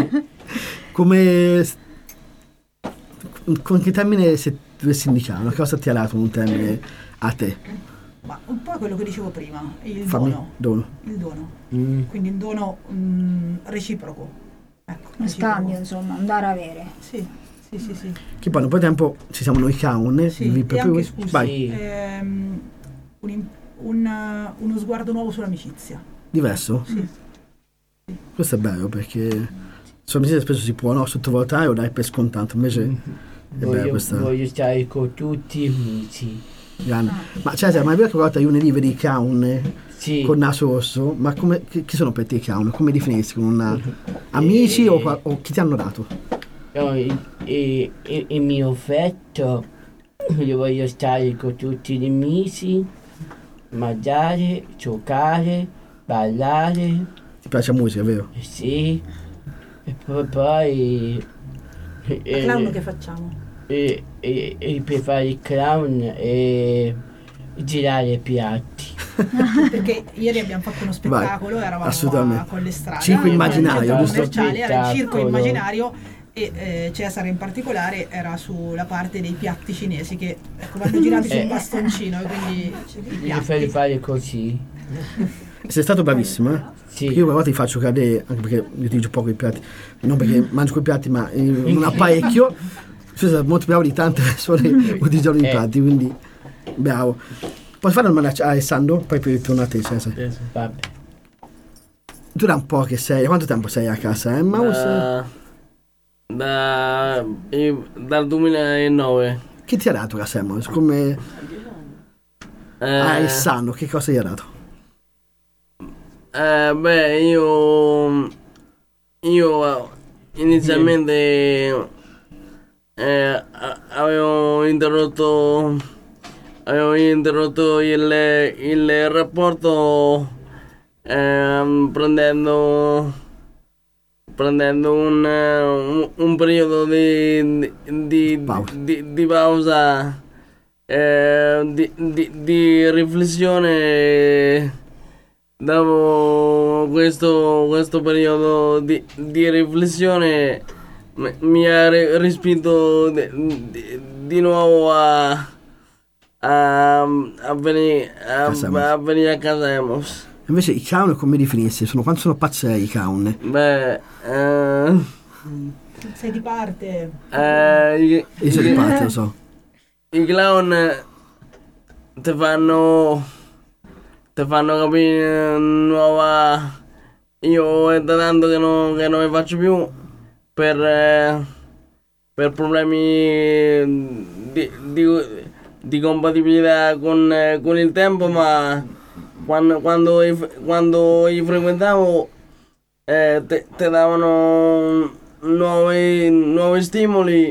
Come con che termine se dovessi indicare, una cosa ti ha dato un termine a te? Ma un po' quello che dicevo prima, il Fammi dono. dono. Il dono. Mm. Quindi il dono mm, reciproco. Ecco, Uno scambio, insomma, andare a avere. Sì, sì, sì, sì. Che poi un po' di tempo ci siamo noi Caun, Sì, il V I P e anche, Perugia. scusi, Vai, Sì. ehm, un, im- un, uh, uno sguardo nuovo sull'amicizia. diverso? Sì. Questo è bello perché sull'amicizia spesso si può no, sottovalutare o dare per scontato, invece è bello Voglio, questa voglio stare con tutti i amici. grande. Ma Cesare, ma è vero che guarda io ne vedi Caun Sì. con naso rosso, ma come, chi, chi sono per te Caun? Come definisci? Con una, amici Eh, o, qua- o chi ti hanno dato? No, il, il- il- il mio affetto, io voglio stare con tutti gli amici, mangiare, giocare, ballare, Ti piace la musica, vero? sì, e poi, poi Il eh, clown che facciamo? e, e, e per fare il clown e girare i piatti. Perché ieri abbiamo fatto uno spettacolo, eravamo assolutamente. a Collestrada. Circo il immaginario, centro giusto? commerciale, era il circo Spettacolo. immaginario e eh, Cesare in particolare era sulla parte dei piatti cinesi che ecco, vanno girati su un Eh. bastoncino e quindi i Devi piatti. fare fare così. Sei stato bravissimo, eh? Sì. Io una volta ti faccio cadere, anche perché io utilizzo poco i piatti, non perché mangio quei piatti, ma eh, non apparecchio. Tu sei molto bravo di tante persone utilizzano i Eh. piatti, quindi bravo. Posso fare una domanda a Alessandro? Poi poi torno a te, Cesare. Sì, sì. Vabbè. Tu da un po' che sei, quanto tempo sei a casa, eh? Mouse? Da, da- io- dal duemilanove. Che ti ha dato Casa Mouse? Come Eh, a Alessandro, che cosa gli ha dato? eh, beh, io io inizialmente eh, a- avevo interrotto avevo interrotto il, il rapporto ehm, prendendo prendendo un, eh, un, un periodo di, di, di, di pausa, eh, di, di, di riflessione. Dopo questo, questo periodo di, di riflessione m- mi ha ri- respinto di, di, di nuovo a, a, a, venire, a, a venire a casa Emos. Invece i clown come definissi? Sono, quanto sono pazzeschi i clown? Beh, eh, Sei di parte. eh, i, Io sono di parte, lo so. i clown ti fanno ti fanno capire nuova. Io è da tanto che non, che non mi faccio più per, eh, per problemi di, di, di compatibilità con, eh, con il tempo, ma quando, quando, i- quando i frequentavo eh, te, te davano nuovi, nuovi stimoli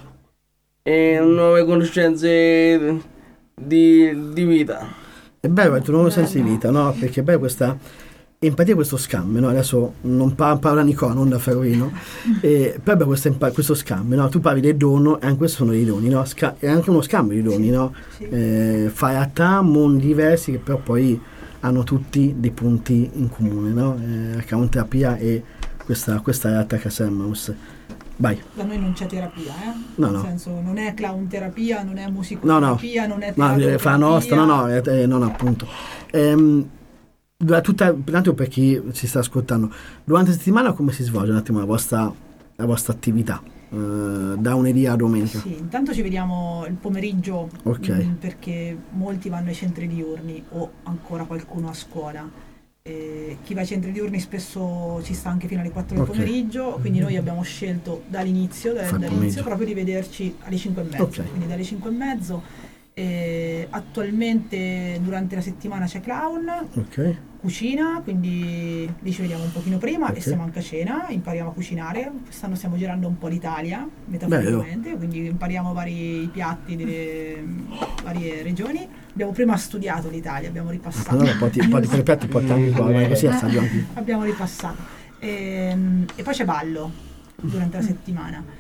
e nuove conoscenze di, di vita. È bello, è un nuovo senso di vita, no? Perché è bello questa empatia, questo scambio, no? Adesso non parla, parla Nicola, non da Ferrovino, e poi abbiamo questa empa- questo scambio, no? Tu parli del dono e anche questi sono dei doni, no? Sca- è anche uno scambio di doni, no? Eh, fai a realtà mondi diversi che però poi hanno tutti dei punti in comune, no? Eh, Account-terapia e questa, questa realtà che Mouse. Vai. Da noi non c'è terapia, eh? No, Nel no. senso, non è clown terapia, non è No, no, musicoterapia, non è no, teatro fa la nostra, no, no, eh, eh, non appunto. Ehm, dura tutta, un attimo per chi si sta ascoltando, durante la settimana come si svolge un attimo la vostra, la vostra attività? Eh, da lunedì a domenica? Sì, intanto ci vediamo il pomeriggio, Ok. mh, perché molti vanno ai centri diurni o ancora qualcuno a scuola. Eh, chi va ai centri diurni spesso ci sta anche fino alle quattro del Ok. pomeriggio, quindi noi abbiamo scelto dall'inizio, da- Fare il dall'inizio pomeriggio. proprio di vederci alle cinque e mezzo, Ok. quindi dalle cinque e mezzo. Eh, attualmente durante la settimana c'è clown, Ok. cucina, quindi lì ci vediamo un pochino prima Ok. e siamo anche a cena, impariamo a cucinare. Quest'anno stiamo girando un po' l'Italia, metaforicamente, quindi impariamo vari piatti delle varie regioni. Abbiamo prima studiato l'Italia, abbiamo ripassato. Allora poi ti, poi ti ripeto, poi anche qua, vai, così assaggio anche. Abbiamo ripassato. Ehm, E, poi c'è ballo durante la settimana.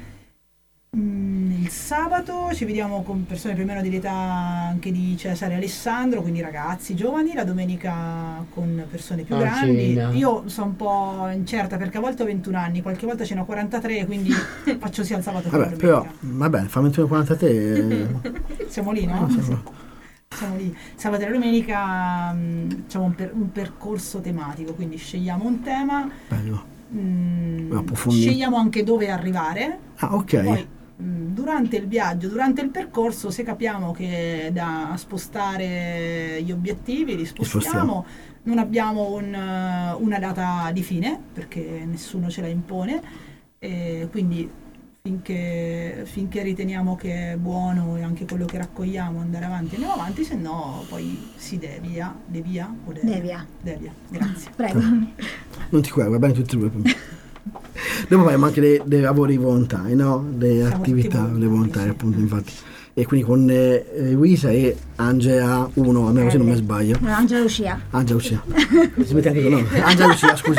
Mm, Il sabato ci vediamo con persone più o meno dell'età anche di Cesare e Alessandro, quindi ragazzi giovani, la domenica con persone più Ah, grandi. cena. Io sono un po' incerta perché a volte ho ventuno anni, qualche volta ce ne ho quarantatré, quindi faccio sia il sabato che la Vabbè, domenica. però, va bene, fa ventuno e quarantatré. Siamo lì, no? Siamo lì. Sabato e la domenica mh, facciamo un, per- un percorso tematico, quindi scegliamo un tema, Bello. mh, Approfondire. scegliamo anche dove arrivare. Ah, ok. Poi mh, durante il viaggio, durante il percorso, se capiamo che è da spostare gli obiettivi, li spostiamo. spostiamo. Non abbiamo un, eh, una data di fine, perché nessuno ce la impone, e quindi finché, finché riteniamo che è buono e anche quello che raccogliamo andare avanti, andiamo avanti, se no poi si devia, devia o devia? Devia. Devia, grazie. Prego. Non ti curo, va bene tutti e due per me. Dopo parliamo anche dei, dei lavori volontari, no? Delle Siamo attività tutti delle volontarie, appunto, infatti. E quindi con eh, Luisa e Angela uno, almeno così non mi sbaglio. No, Angela Lucia. Angela Lucia. Si mette anche con nome. Angela Lucia, scusa.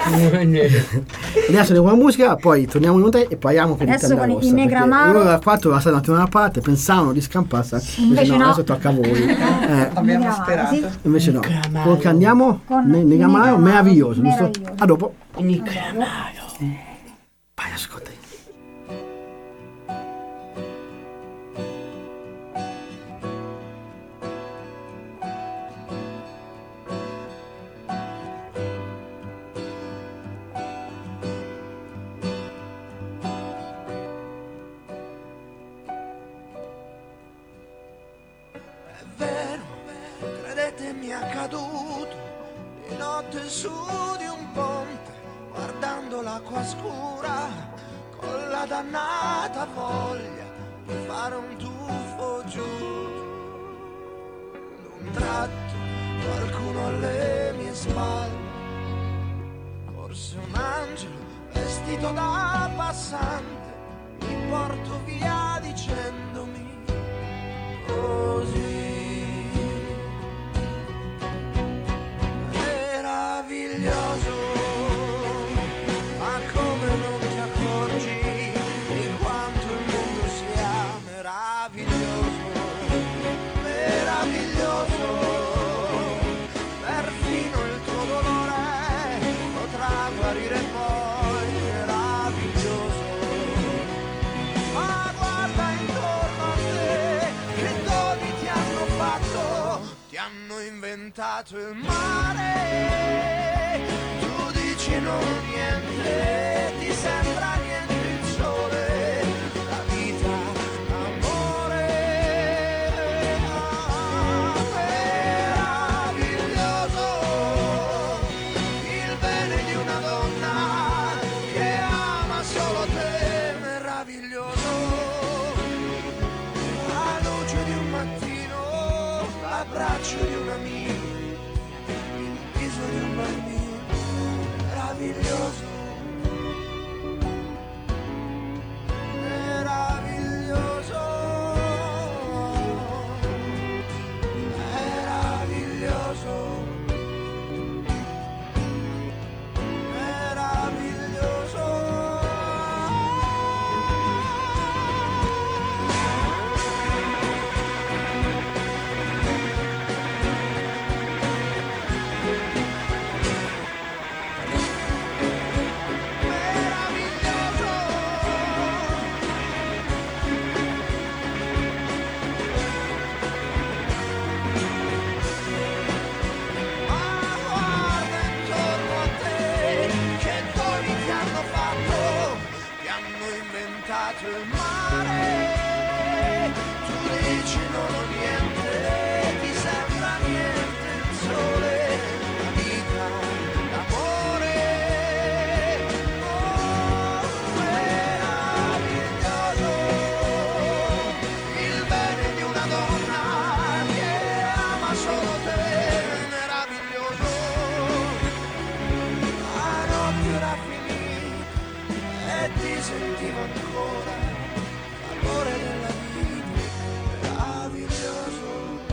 Adesso andiamo con la musica, poi torniamo in te e parliamo con Adesso il con i vostra, perché Negramaro. loro da quattro la stanno un attimo da una parte, pensavano di scamparsi, Invece no. adesso tocca a voi. Eh, Abbiamo sperato. Sì. invece no. Con che andiamo? Con Ne- Negramaro, Negramaro, meraviglioso, giusto? meraviglioso. A dopo. Negramaro. Vai, ascolta. su di un ponte, guardando l'acqua scura, con la dannata voglia di fare un tuffo giù. D'un tratto qualcuno alle mie spalle, forse un angelo vestito da passante, mi porto via dicendomi così. Meraviglioso, ma come non ti accorgi di quanto il mondo sia meraviglioso, meraviglioso, perfino il tuo dolore potrà guarire poi, meraviglioso. Ma guarda intorno a te, che doni ti hanno fatto, ti hanno inventato il mare. Tu dici non niente, ti sembra niente il sole, la vita, l'amore. Ah, meraviglioso, il bene di una donna che ama solo te, meraviglioso. La luce di un mattino, l'abbraccio di un amico, il viso di un bambino, meraviglioso, meraviglioso, meraviglioso, meraviglioso. Il mare, tu dici non ho niente, ti sembra niente il sole, la vita, l'amore. Oh, meraviglioso, il bene di una donna che ama solo te, meraviglioso. La notte era finita e ti sentivo ancora l'amore della vita, meraviglioso.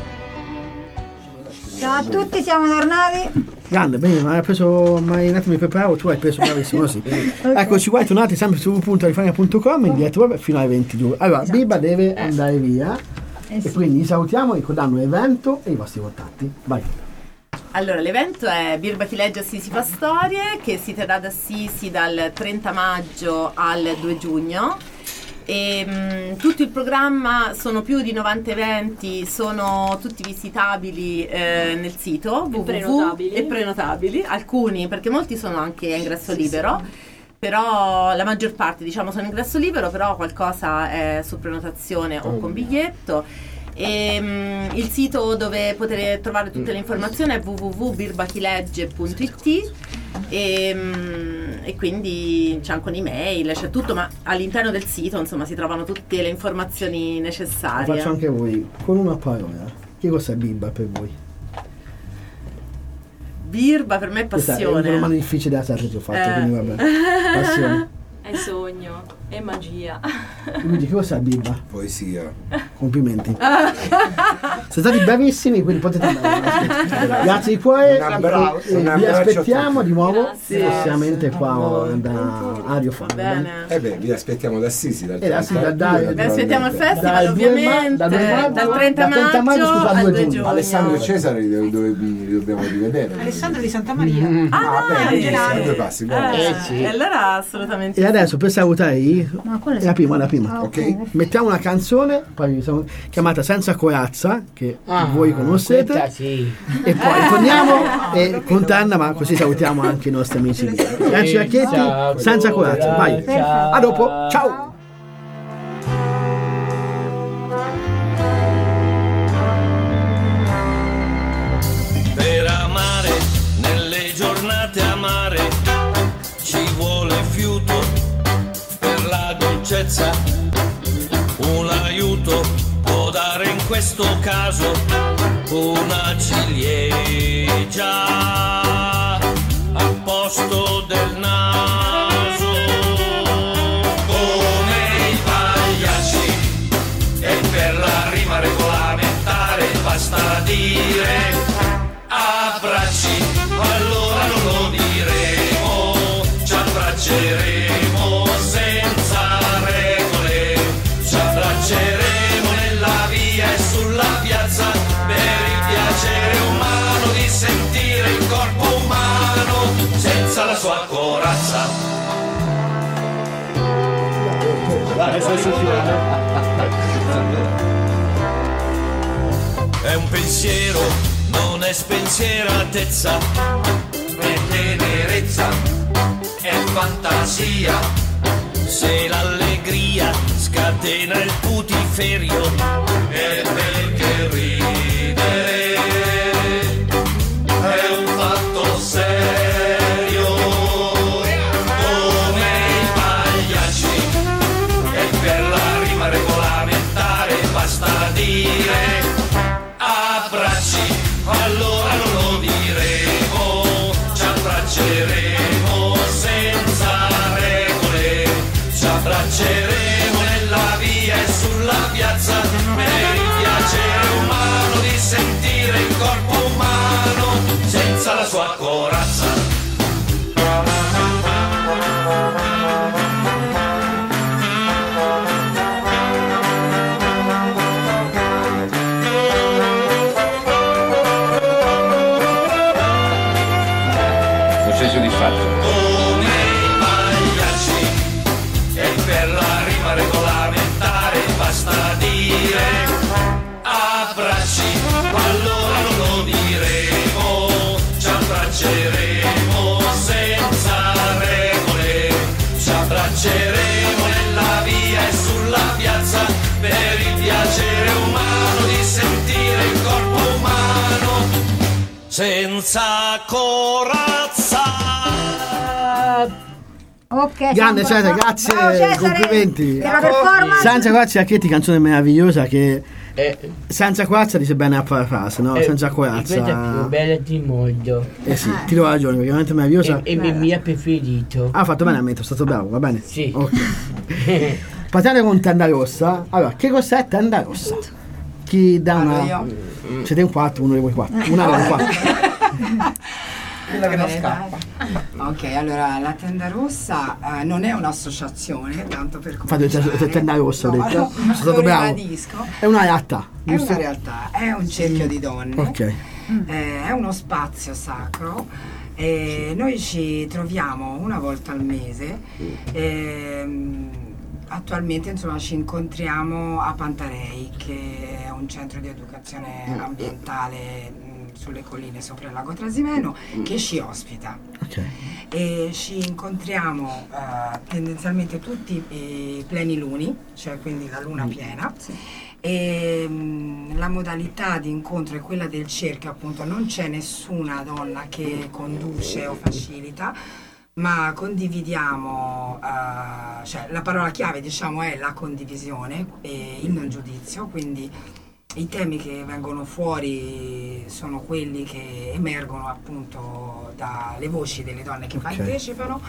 Ciao a tutti, siamo tornati. Grande, bene, ma hai preso, ma un attimo mi preparavo, tu hai preso bravissimo, sì. Eccoci qua, tornati sempre su w w w punto radiofonica punto com in diretta web fino alle ventidue. Allora, Esatto. Bibba deve andare via Eh e sì. quindi vi salutiamo ricordando l'evento e i vostri contatti. Vai. Allora, l'evento è Birba Chileggia Assisi fa Storie, che si terrà ad Assisi dal trenta maggio al due giugno. E, mh, tutto il programma, sono più di novanta eventi, sono tutti visitabili eh, nel sito E www prenotabili. e prenotabili, alcuni perché molti sono anche a ingresso libero, però la maggior parte diciamo sono ingresso libero, però qualcosa è su prenotazione o con biglietto. E, mh, il sito dove potete trovare tutte le informazioni è w w w punto birbachilegge punto i t e, mh, e quindi c'è anche un'email, c'è tutto, ma all'interno del sito insomma si trovano tutte le informazioni Lo necessarie. faccio anche voi, con una parola. Che cos'è Bibba per voi? Birba per me è Questa è una passione. domanda difficile da sapere che ho fatto, Eh. quindi vabbè. Passione. È sogno, è magia. Quindi che cos'è Bibba? Poesia. Complimenti. Siete stati bravissimi, quindi potete andare. Grazie di cuore. Un abbraccio- e- e un vi abbraccio a aspettiamo tutti. di nuovo Grazie. prossimamente qua A da Radiofonica. Bene. Eh beh, vi aspettiamo da Assisi, dal Eh, da Assisi, da- da- Vi aspettiamo al festival Dal due ma- ovviamente dal due maggio- dal trenta dal trenta maggio, maggio scusa, al al due due giugno. giugno. Alessandro e Cesare li, do- dove- li dobbiamo rivedere. Alessandro di Santa Maria. Ah, bene, dai. a due passi, buono. Eh, Eh, sì. e allora assolutamente E adesso per salutare Ma quella è la prima, la prima. Ah, Ok. Mettiamo una canzone poi siamo- chiamata Senza Corazza, che Ah, voi conoscete, questa sì. e poi torniamo e con Tanna, ma così salutiamo anche i nostri amici di Renzi Racchetti, Senza Senza Corazza. Vai, corazza. a dopo, ciao! Per amare nelle giornate dolcezza, un aiuto può dare in questo caso una ciliegia al posto del naso. Come i pagliacci, e per la rima regolamentare basta dire abbracci, allora non lo diremo, ci abbracceremo senza regole, ci abbracceremo nella via e sulla piazza per il piacere umano di sentire il corpo umano senza la sua corazza. È un pensiero, non è spensieratezza, è tenerezza, è fantasia. Se l'allegria scatena il putiferio, è perché ridere è un fatto serio. Come i pagliacci, e per la rima regolamentare basta dire abbracci, allora non lo diremo, ci abbracceremo senza regole, ci abbracceremo nella via e sulla piazza per il piacere umano di sentire il corpo umano senza la sua corazza. Sei soddisfatto? Come i pagliacci, e per la rima regolamentare basta dire abbracci, allora non lo diremo, ci abbracceremo senza regole, ci abbracceremo nella via e sulla piazza per il piacere umano di sentire il corpo umano senza corazza. Ok, Grande siamo Cesare, qua. grazie, Bravo, Cesare, complimenti. per la performance. Senza Corazza Acchetti, canzone meravigliosa che Eh, senza corazza dice bene la frase, no? eh, Senza Questa è più corazza. bella di mondo. Eh sì, ti do ragione, perché è veramente meravigliosa. E, e il mio preferito. Ah, ha fatto bene a me, sono stato bravo, va bene? Sì. Ok. Partiamo con Tenda Rossa. Allora, che cos'è Tenda Rossa? Chi dà una... Vado io. Siete un quattro, uno di voi quattro. Una dei quattro. Quella che non scappa. Ok, allora la Tenda Rossa eh, non è un'associazione, tanto per Fate cominciare. Tenda Rossa, ho No, detto. no, Sono stato lo bravo. ribadisco. È una realtà, È giusto? una realtà, è un cerchio di donne. Ok. Eh, è uno spazio sacro. E noi ci troviamo una volta al mese. ehm, attualmente insomma ci incontriamo a Pantarei, che è un centro di educazione ambientale mh, sulle colline sopra il lago Trasimeno, che ci ospita. Ok. E ci incontriamo eh, tendenzialmente tutti i pleniluni, cioè quindi la luna piena. E mh, la modalità di incontro è quella del cerchio, appunto non c'è nessuna donna che conduce o facilita, ma condividiamo, uh, cioè la parola chiave diciamo è la condivisione e il non giudizio, quindi i temi che vengono fuori sono quelli che emergono appunto dalle voci delle donne che Ok. partecipano.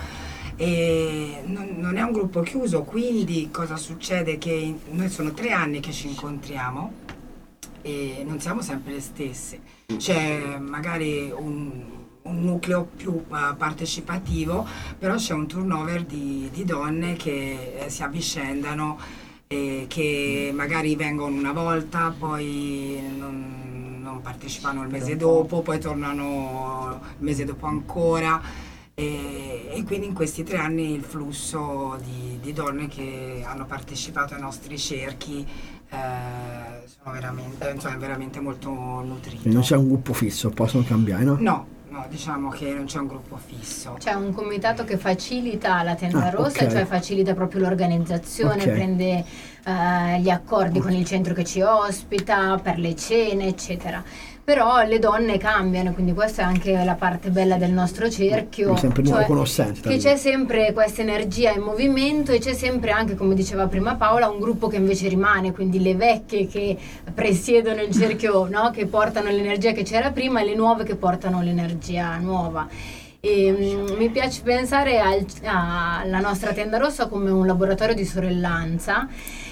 E non, non è un gruppo chiuso, quindi cosa succede? Che noi sono tre anni che ci incontriamo e non siamo sempre le stesse, c'è magari un, un nucleo più uh, partecipativo, però c'è un turnover di, di donne che eh, si avvicendano e che magari vengono una volta, poi non, non partecipano il mese dopo, poi tornano il mese dopo ancora. E, e quindi in questi tre anni il flusso di, di donne che hanno partecipato ai nostri cerchi eh, sono veramente, insomma, è veramente molto nutrito. Quindi non c'è un gruppo fisso, possono cambiare, no? No, no, diciamo che non c'è un gruppo fisso. C'è un comitato che facilita la Tenda Ah, Rossa, ok. cioè facilita proprio l'organizzazione, Ok. prende eh, gli accordi con il centro che ci ospita, per le cene, eccetera. però le donne cambiano, quindi questa è anche la parte bella del nostro cerchio, sempre nuove cioè conoscenze, che c'è sempre questa energia in movimento, e c'è sempre anche, come diceva prima Paola, un gruppo che invece rimane, quindi le vecchie che presiedono il cerchio, no? Che portano l'energia che c'era prima, e le nuove che portano l'energia nuova. E, mm, mi piace pensare al, alla nostra tenda rossa come un laboratorio di sorellanza,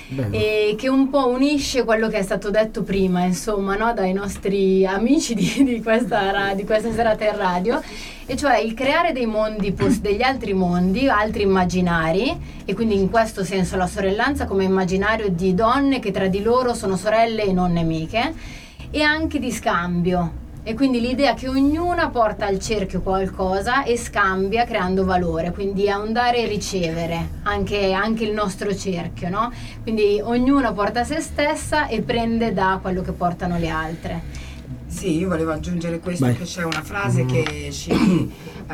e che un po' unisce quello che è stato detto prima, insomma, no? Dai nostri amici di, di, questa, di questa serata in radio, e cioè il creare dei mondi, degli altri mondi, altri immaginari, e quindi in questo senso la sorellanza come immaginario di donne che tra di loro sono sorelle e non nemiche, e anche di scambio. E quindi l'idea che ognuna porta al cerchio qualcosa e scambia creando valore, quindi è un dare e ricevere anche, anche il nostro cerchio, no? Quindi ognuna porta se stessa e prende da quello che portano le altre. Sì, io volevo aggiungere questo, Vai. che c'è una frase che ci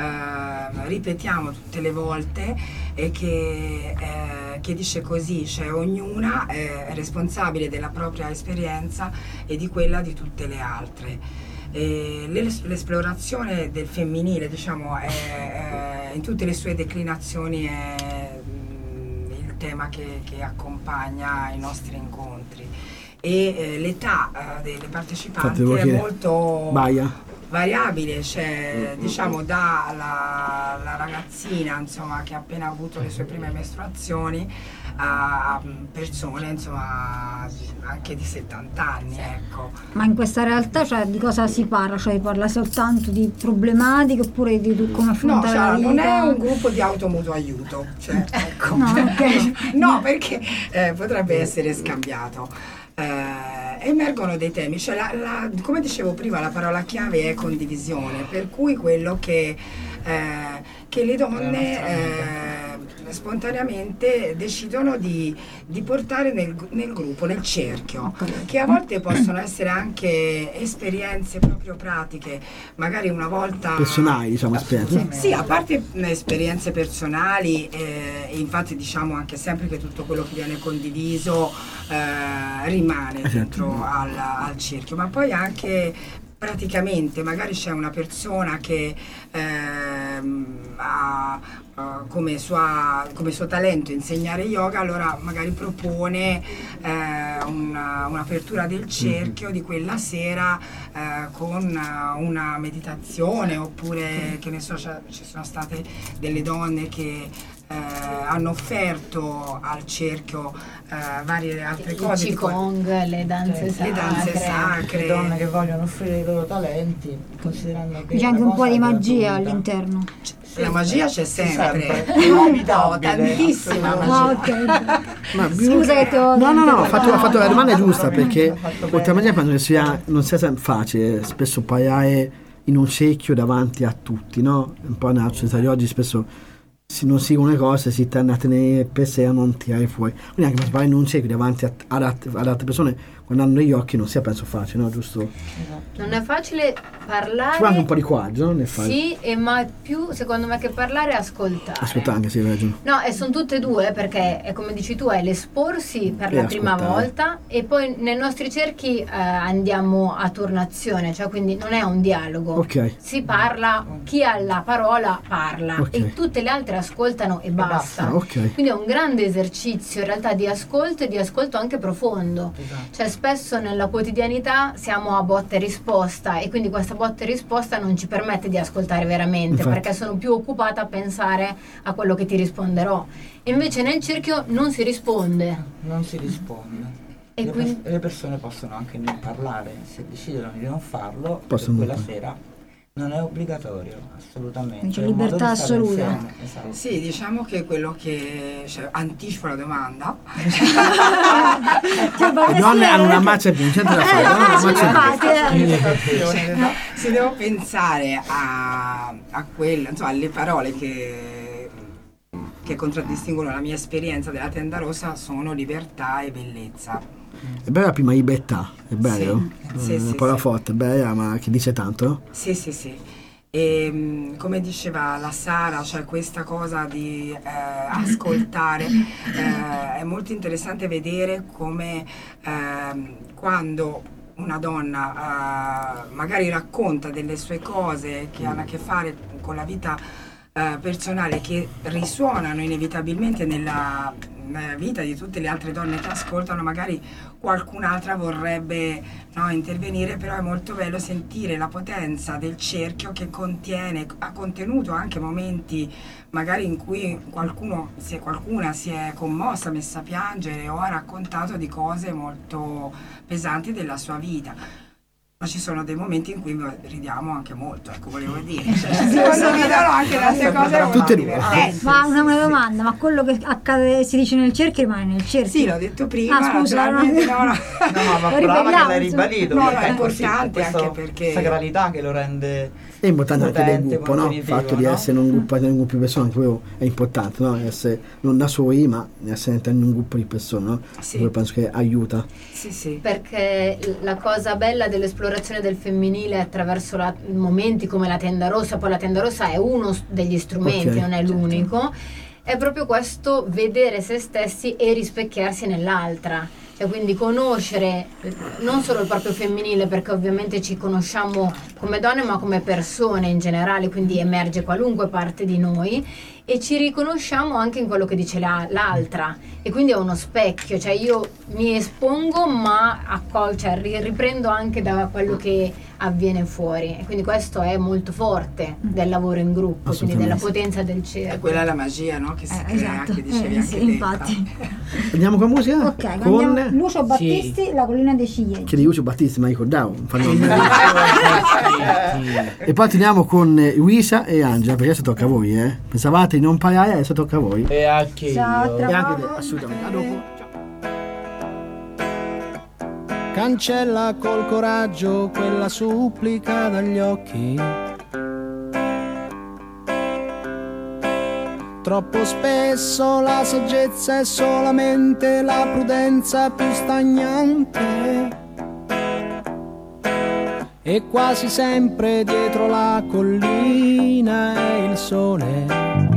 eh, ripetiamo tutte le volte, e che, eh, che dice così, cioè ognuna è responsabile della propria esperienza e di quella di tutte le altre. E l'esplorazione del femminile, diciamo, è, è, in tutte le sue declinazioni è mh, il tema che, che accompagna i nostri incontri, e eh, l'età eh, delle partecipanti è molto Baia. variabile, cioè diciamo dalla la ragazzina, insomma, che ha appena avuto le sue prime mestruazioni, a persone, insomma, anche di settanta anni, ecco. Ma in questa realtà, cioè, di cosa si parla? Cioè, parla soltanto di problematiche oppure di tu- come No, affrontare cioè, la vita? non è un gruppo di automutuo aiuto, cioè, ecco. No, ok. No, perché eh, potrebbe essere scambiato. Eh, emergono dei temi, cioè la, la, come dicevo prima, la parola chiave è condivisione, per cui quello che, eh, che le donne eh, spontaneamente decidono di, di portare nel, nel gruppo, nel cerchio, che a volte possono essere anche esperienze proprio pratiche, magari una volta personali, diciamo, esperienze. sì, a parte esperienze personali, eh, infatti diciamo anche sempre che tutto quello che viene condiviso eh, rimane dentro al, al cerchio, ma poi anche praticamente magari c'è una persona che ehm, ha uh, come, sua, come suo talento insegnare yoga, allora magari propone eh, una, un'apertura del cerchio di quella sera eh, con uh, una meditazione, oppure che ne so, ci sono state delle donne che Eh, hanno offerto al cerchio eh, varie altre Il cose, Qigong, le danze sacre, le danze sacre, le donne che vogliono offrire i loro talenti, considerando che C'è anche la un po' cosa di è magia gratuita. all'interno. La magia c'è sempre, sempre. tantissima Ah, magia. ok. Ma Scusa che ti ho... No, no, no, ha fatto, ha fatto la domanda giusta, perché oltre a magia penso che sia, non sia sempre facile spesso parlare in un cerchio davanti a tutti, no? Un po' nella società di oggi spesso si non si dicono le cose, si tende a tenere per sé, a non tirare fuori. Quindi anche per parlare in un cerchio davanti a, ad, ad altre persone, guardando negli occhi, non sia penso facile, no? Giusto? Non è facile parlare. Ci vuole un po' di coraggio, no? Nel fare. Sì, e ma più secondo me che parlare è ascoltare. Ascolta anche, sì, hai ragione. No, e sono tutte e due, perché è come dici tu, è l'esporsi per E la prima ascoltare. volta, e poi nei nostri cerchi eh, andiamo a turnazione, cioè quindi non è un dialogo. Ok. Si parla, chi ha la parola parla, Ok. e tutte le altre ascoltano e basta. Ah, ok. Quindi è un grande esercizio in realtà di ascolto, e di ascolto anche profondo. Cioè spesso nella quotidianità siamo a botta e risposta, e quindi questa botta e risposta non ci permette di ascoltare veramente. Infatti. Perché sono più occupata a pensare a quello che ti risponderò. E invece nel cerchio non si risponde. Non si risponde. E le, quindi- pers- le persone possono anche non parlare, se decidono di non farlo, Possono quella non sera non è obbligatorio, assolutamente. C'è È un modo libertà di stare assoluta. insieme, esatto. Sì, diciamo che quello che, cioè, anticipo la domanda. Le donne hanno una marcia più, c'è da fare, no? Una marcia più. Cioè, se devo pensare a, a quelle, insomma, alle parole che, che contraddistinguono la mia esperienza della tenda rossa, sono libertà e bellezza. È bella la prima libertà, è bello. Sì, Eh, sì, una parola sì. forte, è bella, ma che dice tanto, no? Sì, sì, sì. E mh, come diceva la Sara, cioè questa cosa di eh, ascoltare, eh, è molto interessante vedere come ehm, quando una donna uh, magari racconta delle sue cose che hanno a che fare con la vita uh, personale, che risuonano inevitabilmente nella, nella vita di tutte le altre donne che ascoltano, magari qualcun'altra vorrebbe, no, intervenire, però è molto bello sentire la potenza del cerchio che contiene, ha contenuto anche momenti magari in cui qualcuno, se qualcuna si è commossa, messa a piangere o ha raccontato di cose molto pesanti della sua vita. Ma ci sono dei momenti in cui ridiamo anche molto, ecco, volevo dire. Cioè, si condividono anche le cose molto divertenti. Ma una, una domanda, ma quello che accade, si dice nel cerchio rimane nel cerchio? Sì, l'ho detto prima. Ah, scusa, no, no, no, no. No, ma brava che l'hai ribadito. No, perché è importante anche perché sacralità che lo rende. È importante anche del potente, gruppo, no? Il fatto positivo, di no? essere in un gruppo di un gruppo di persone, quello è importante, no? Essere non da soli, ma essere all'interno di un gruppo di persone, no? Sì. Quello penso che aiuta. Sì, sì. Perché la cosa bella dell'esplorazione del femminile attraverso la, momenti come la tenda rossa, poi la tenda rossa è uno degli strumenti, Okay, non è l'unico, è proprio questo vedere se stessi e rispecchiarsi nell'altra. Cioè, quindi conoscere non solo il proprio femminile, perché ovviamente ci conosciamo come donne ma come persone in generale, quindi emerge qualunque parte di noi e ci riconosciamo anche in quello che dice la, l'altra, e quindi è uno specchio, cioè io mi espongo ma accol- cioè, ri- riprendo anche da quello che avviene fuori, e quindi questo è molto forte del lavoro in gruppo, quindi della potenza del cerchio. è quella la magia, no? Che si Eh, crea, esatto. che dicevi Eh, anche sì, te. infatti. Andiamo con musica? Ok, con andiamo. Lucio Battisti, La collina dei ciliegi. che di Lucio Battisti, ma ricordavo. E poi teniamo con eh, Luisa e Angela, perché adesso tocca a voi, eh? Pensavate di non parlare, adesso tocca a voi. E anche Ciao, io. tra E anche poco. te, assolutamente. A dopo. Cancella col coraggio quella supplica dagli occhi. Troppo spesso la saggezza è solamente la prudenza più stagnante. E quasi sempre dietro la collina è il sole.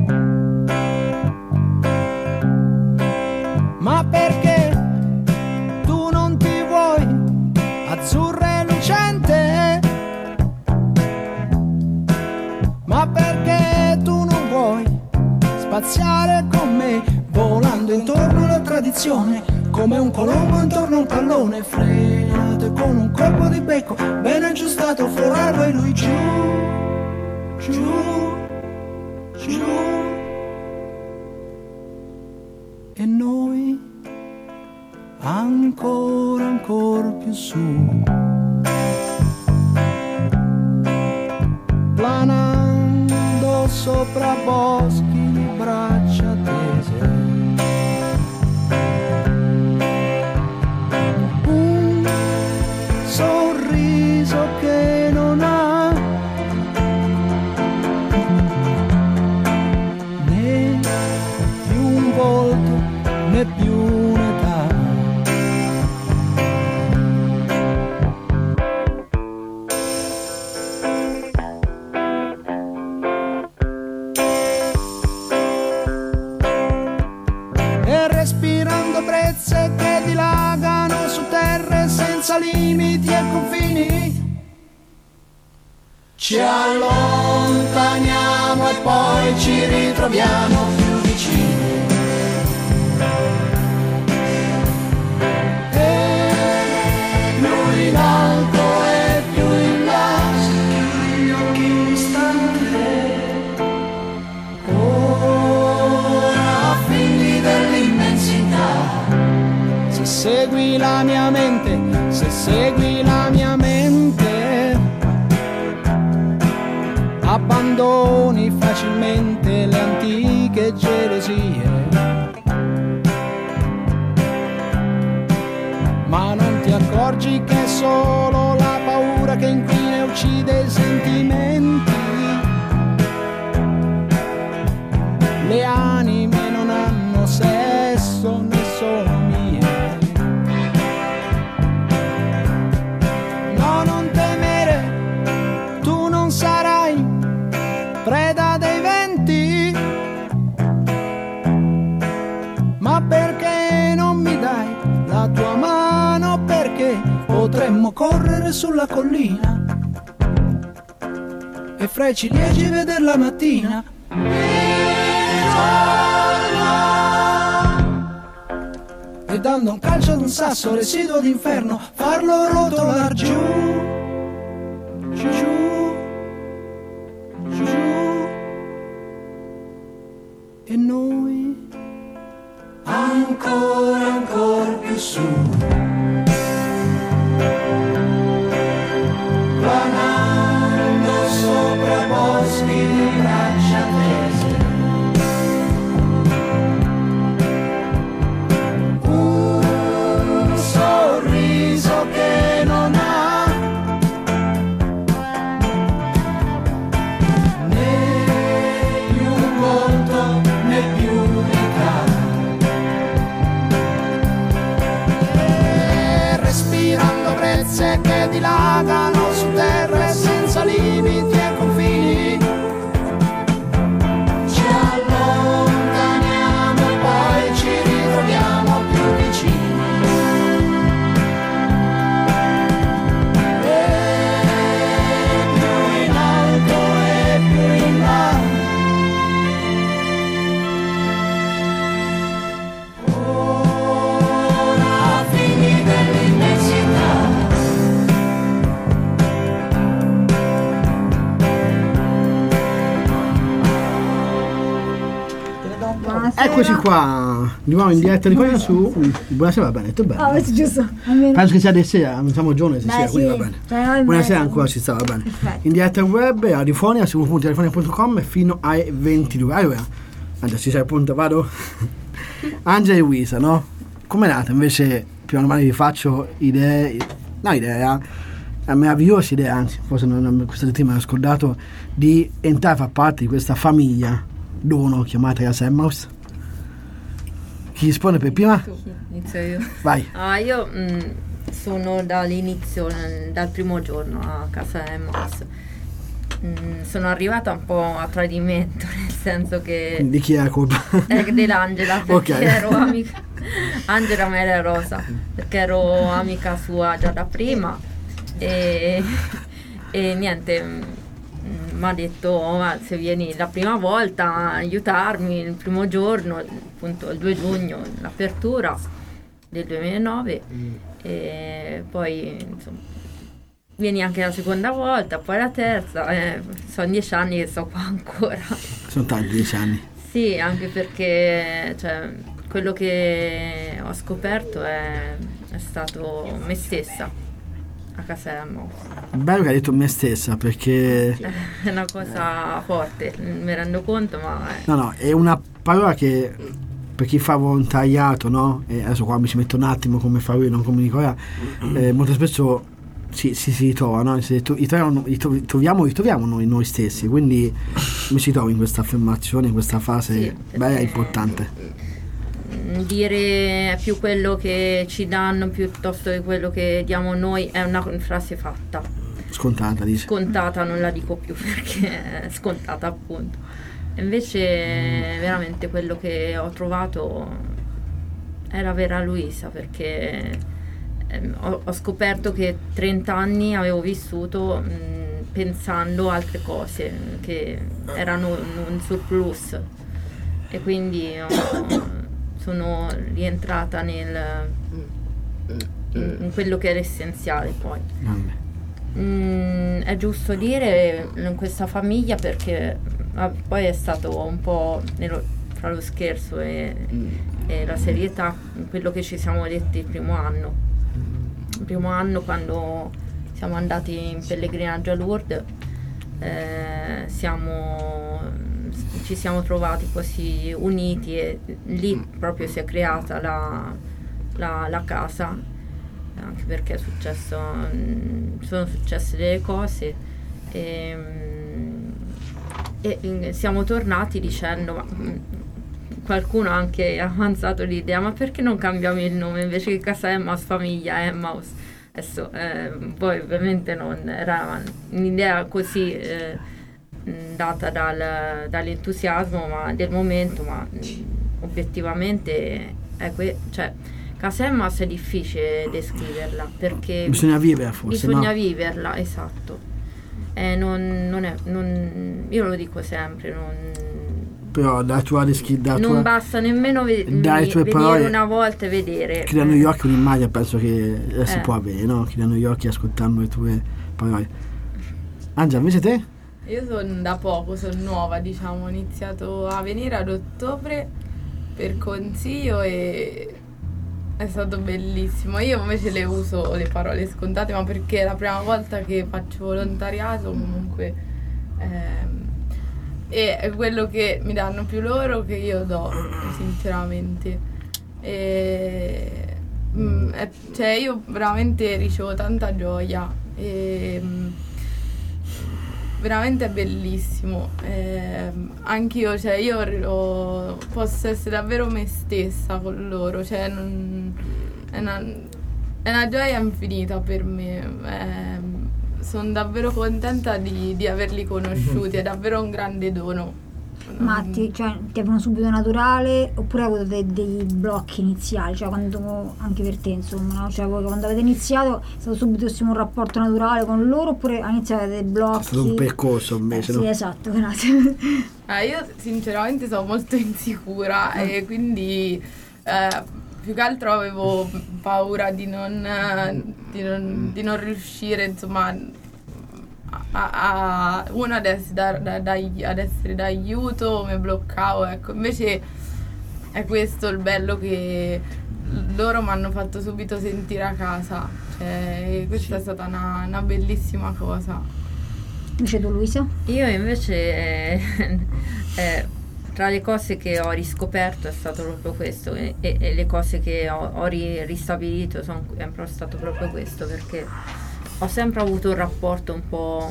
Ma perché tu non ti vuoi azzurra e lucente? Ma perché tu non vuoi spaziare con me, volando intorno alla tradizione, come un colombo intorno a un pallone, frenato e con un colpo di becco ben aggiustato, forarlo e lui giù, giù, giù. E noi ancora, ancora più su, planando sopra boschi di braccia tese. Un sorriso che non ha né più un volto né più un'età. E respirando brezze che dilagano su terre senza limiti e confini, ci allontaniamo e poi ci ritroviamo più vicini. E lui in alto e più in là, chiudi gli occhi un istante, ora figli dell'immensità. Se segui la mia mente, se segui la mia mente, abbandoni facilmente le antiche gelosie. Ma non ti accorgi che è solo la paura che inquina e uccide i sentimenti. Le anime non hanno sesso né sono mie. No, non temere, tu non sarai preda dei venti. Ma perché non mi dai la tua mano? Perché potremmo correre splendore sulla collina e fra i ciliegi veder la mattina. E dando un calcio ad un sasso residuo d'inferno farlo rotolar giù, giù, giù, e noi ancora, ancora più su, planando sopra boschi di braccia tese. Un sorriso che non ha né più volto né più unità. E respirando brezze che dilagano su terre senza limiti e confini, ci allontaniamo e poi ci ritroviamo più vicini. E più in alto e più in là, ora fini dell'immensità. Eccoci qua, di nuovo in diretta di qua su. Buonasera, va bene, tutto bene. Ah, sì, giusto. Almeno. Penso che sia di sera, non siamo giorni di Beh, sera, quindi sì. va bene. Cioè, no, Buonasera beh, ancora, ci sta, va bene. Perfetto. In diretta web, a Radiofonia, su w w w punto radiofonia punto com fino alle ventidue. Allora, Angela, ci sei appunto, vado? Angela e Luisa, no? Come è nata? Invece, più o meno vi faccio idee, no idea, una meravigliosa idea, anzi, forse non, non, questa settimana ho scordato, di entrare a far parte di questa famiglia dono chiamata Casa Emmaus. Chi risponde per prima? Inizio io. Vai. Ah, io mh, sono dall'inizio, nel- dal primo giorno a Casa Emmaus. Mm, sono arrivata un po' a tradimento, nel senso che Di chi è la colpa? è dell'Angela, perché Ok. ero amica Angela Maria Rosa, perché ero amica sua già da prima e, e niente, mi ha detto "Oh, ma se vieni la prima volta a aiutarmi il primo giorno, appunto il due giugno, l'apertura del duemilanove, e poi insomma vieni anche la seconda volta, poi la terza, eh, sono dieci anni che sto qua ancora. Sono tanti, dieci anni. Sì, anche perché cioè, quello che ho scoperto è, è stato me stessa a Casa Emmaus. Bello che hai detto me stessa, perché È una cosa forte, mi rendo conto, ma è... no, no, è una parola che per chi fa volontariato, no? E adesso qua mi ci metto un attimo come fa lui, non come Nicola, eh, molto spesso si, si, si ritrova, no? Si, to- ritroviamo, ritro- troviamo, ritroviamo noi noi stessi, quindi mi ci trovo in questa affermazione, in questa fase Sì, bella e importante. mm, dire è più quello che ci danno piuttosto che quello che diamo noi è una frase fatta. Scontata, dice. Scontata non la dico più perché è scontata appunto. Invece veramente quello che ho trovato era vera Luisa, perché ehm, ho, ho scoperto che trenta anni avevo vissuto mh, pensando altre cose che erano un, un surplus, e quindi ho- sono rientrata nel in, in quello che era essenziale poi. Mm, è giusto dire in questa famiglia perché ah, poi è stato un po' nello, tra lo scherzo e, e la serietà quello che ci siamo detti il primo anno. Il primo anno quando siamo andati in pellegrinaggio a Lourdes, eh, siamo, ci siamo trovati così uniti e lì proprio si è creata la, la, la casa. Anche perché è successo, mh, sono successe delle cose e, mh, e mh, siamo tornati dicendo, ma mh, qualcuno ha anche avanzato l'idea, ma perché non cambiamo il nome invece che Casa Emmaus, famiglia Emmaus? Adesso eh, poi ovviamente non era un'idea così eh, mh, data dal, dall'entusiasmo ma, del momento, ma mh, obiettivamente è que- cioè, Casemmas è difficile descriverla perché bisogna vivere forse, bisogna no? viverla, esatto. Eh, non, non è, non, io lo dico sempre, non, però da tua deschi, da non tua, basta nemmeno ve- dai mi- tue vedere parole, una volta e vedere. chiudendo eh. gli occhi un'immagine penso che eh, si Eh. può avere, no? Chiudendo gli occhi ascoltando le tue parole. Angela, invece te? Io sono da poco, sono nuova, diciamo, ho iniziato a venire ad ottobre per consiglio e è stato bellissimo. Io invece le uso le parole scontate, ma perché è la prima volta che faccio volontariato comunque ehm, e è quello che mi danno più loro che io do, sinceramente. E, mm, è- cioè io veramente ricevo tanta gioia e mm, veramente è bellissimo. Ehm, anch'io, cioè io ho- posso essere davvero me stessa con loro, cioè non, è, una, è una gioia infinita per me. Sono davvero contenta di, di averli conosciuti, è davvero un grande dono. Ma ti, cioè, ti avevano subito naturale oppure hai avuto dei, dei blocchi iniziali, cioè quando, anche per te insomma, no? Cioè voi quando avete iniziato è stato subito un rapporto naturale con loro oppure all'inizio avete dei blocchi? È stato un percorso invece, eh, sì, no? esatto, grazie. Ah, io sinceramente sono molto insicura e quindi eh, più che altro avevo paura di non, eh, di non, di non riuscire insomma a, a uno ad essere, da, da, da- ad essere d'aiuto, mi bloccavo, ecco. Invece è questo il bello, che loro mi hanno fatto subito sentire a casa, cioè, questa è stata una, una bellissima cosa. Invece tu Luisa? Io invece eh, eh, tra le cose che ho riscoperto è stato proprio questo e, e- e le cose che ho, ho ri- ristabilito sono sempre stato proprio questo, perché ho sempre avuto un rapporto un po'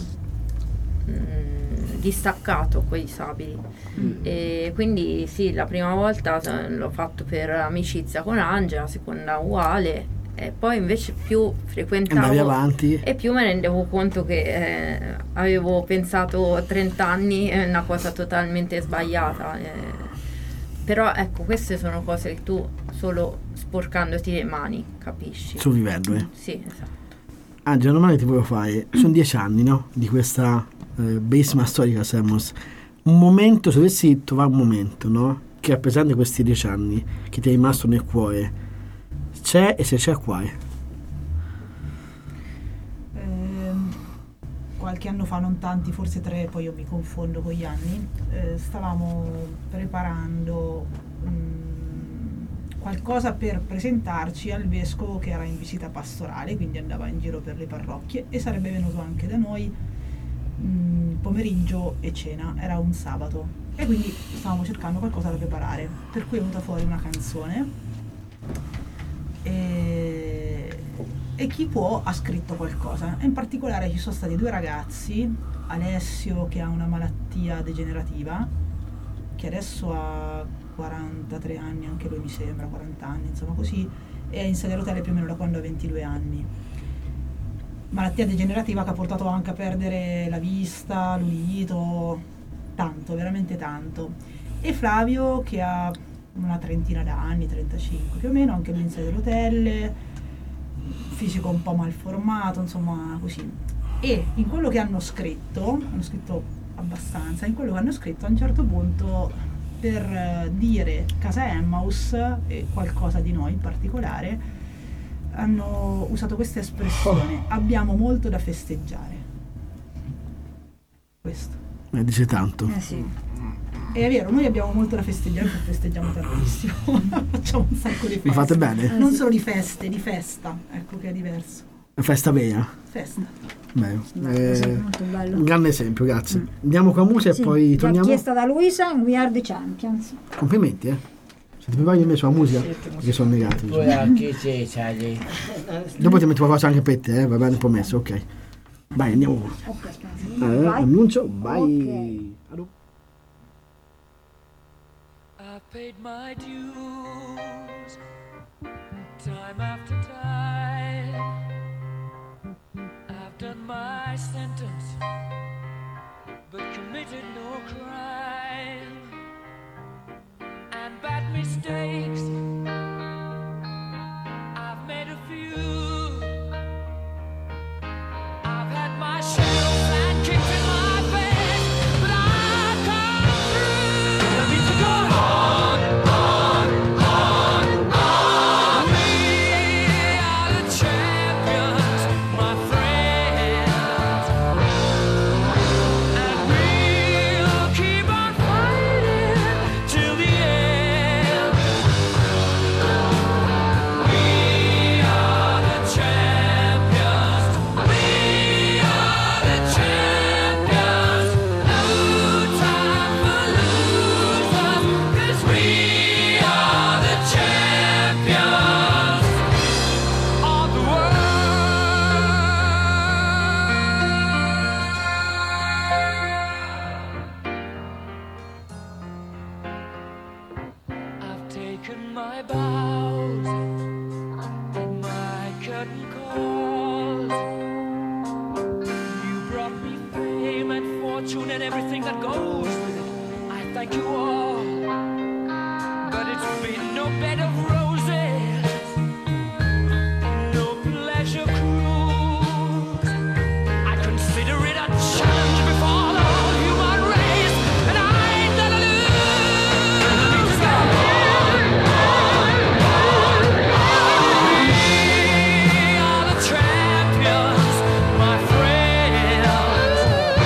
mh, distaccato con i disabili. E quindi sì, la prima volta eh, l'ho fatto per amicizia con Angela, la seconda uguale, e poi invece più frequentavo Andavi avanti. e più me rendevo conto che eh, avevo pensato a trenta anni è una cosa totalmente sbagliata. eh. Però ecco, queste sono cose che tu solo sporcandoti le mani capisci. Sul livello, eh. Sì, esatto. Angela, domani ti volevo fare, sono dieci anni, no? Di questa eh, bellissima storia Casemmas. Un momento, se dovessi trovare un momento, no? Che rappresenta questi dieci anni, che ti è rimasto nel cuore, c'è, e se c'è quale? Ehm, qualche anno fa, non tanti, forse tre, poi io mi confondo con gli anni, eh, stavamo preparando mm, qualcosa per presentarci al vescovo che era in visita pastorale, quindi andava in giro per le parrocchie e sarebbe venuto anche da noi mm, pomeriggio e cena, era un sabato e quindi stavamo cercando qualcosa da preparare, per cui è venuta fuori una canzone e, e chi può ha scritto qualcosa, e in particolare ci sono stati due ragazzi, Alessio che ha una malattia degenerativa che adesso ha quarantatré anni, anche lui mi sembra, quaranta anni, insomma così, e è in sedia a rotelle più o meno da quando ha ventidue anni. Malattia degenerativa che ha portato anche a perdere la vista, l'udito, tanto, veramente tanto. E Flavio che ha una trentina d'anni, trentacinque più o meno, anche lui in sedia a rotelle, fisico un po' malformato, insomma così. E in quello che hanno scritto, hanno scritto abbastanza, in quello che hanno scritto a un certo punto, per eh, dire Casa Emmaus e qualcosa di noi in particolare, hanno usato questa espressione: abbiamo molto da festeggiare. Questo. Eh, dice tanto. Eh sì. E è vero, noi abbiamo molto da festeggiare, perché festeggiamo tantissimo, facciamo un sacco di feste. Vi fate bene? Non solo di feste, di festa, ecco che è diverso. Festa vera. Festa. Beh, Bello, sì, eh, molto bello. un grande esempio, grazie. Andiamo con la musica Sì, e poi già torniamo. chiesta da Luisa, We Are the Champions. Complimenti, eh. Se ti prepari me sulla musica, perché sono negato. Poi anche se sai. Dopo ti metto qualcosa anche per te, eh, va bene, promesso, ok. Vai, andiamo. Ok, aspetta. Eh, Vai. annuncio, vai. Allora. I paid my dues time after time. I've done my sentence, but committed no crime. And bad mistakes taken my bows and my curtain calls. You brought me fame and fortune and everything that goes with it. I thank you all, but it's been no bed of roses, no pleasure cruise. I consider it a challenge before the whole human race, and I ain't gonna lose. We are the champions, my friends.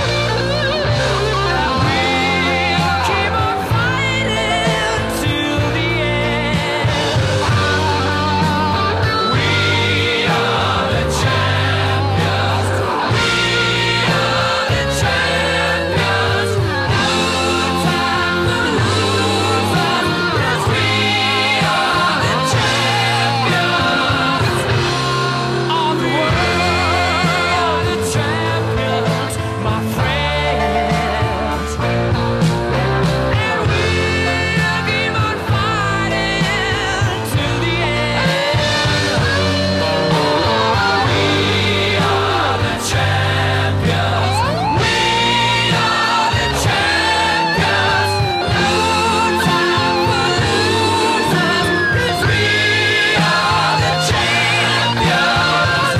We'll keep on fighting till the end. We are the champions. We are the champions. No time for losers, 'cause we are the champions of the world, the champions, my friends. And we'll keep on fighting till the end. We are the champions. We are the champions. No time for losers, 'cause we are the champions.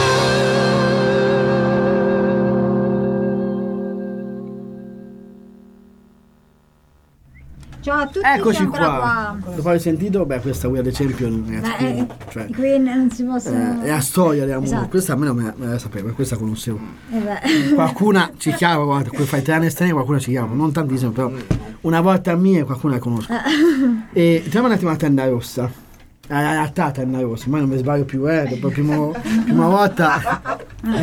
Ciao a tutti, Eccoci siamo ancora qua. Dopo aver sentito, beh, questa We Are the Champion, ragazzi, Eh, cioè, I Queen non si possono... eh, è la storia di amore. Esatto. Questa almeno me, me la sapevo, questa conoscevo. Eh beh. Qualcuna ci chiama, guarda, qui fai tre anni strani, qualcuna ci chiama, non tantissimo, però una volta a mia qualcuna la conosco. E entriamo un attimo a Tenna Rossa. La realtà Tenna Rossa, ma non mi sbaglio più, eh, dopo la primo- prima volta.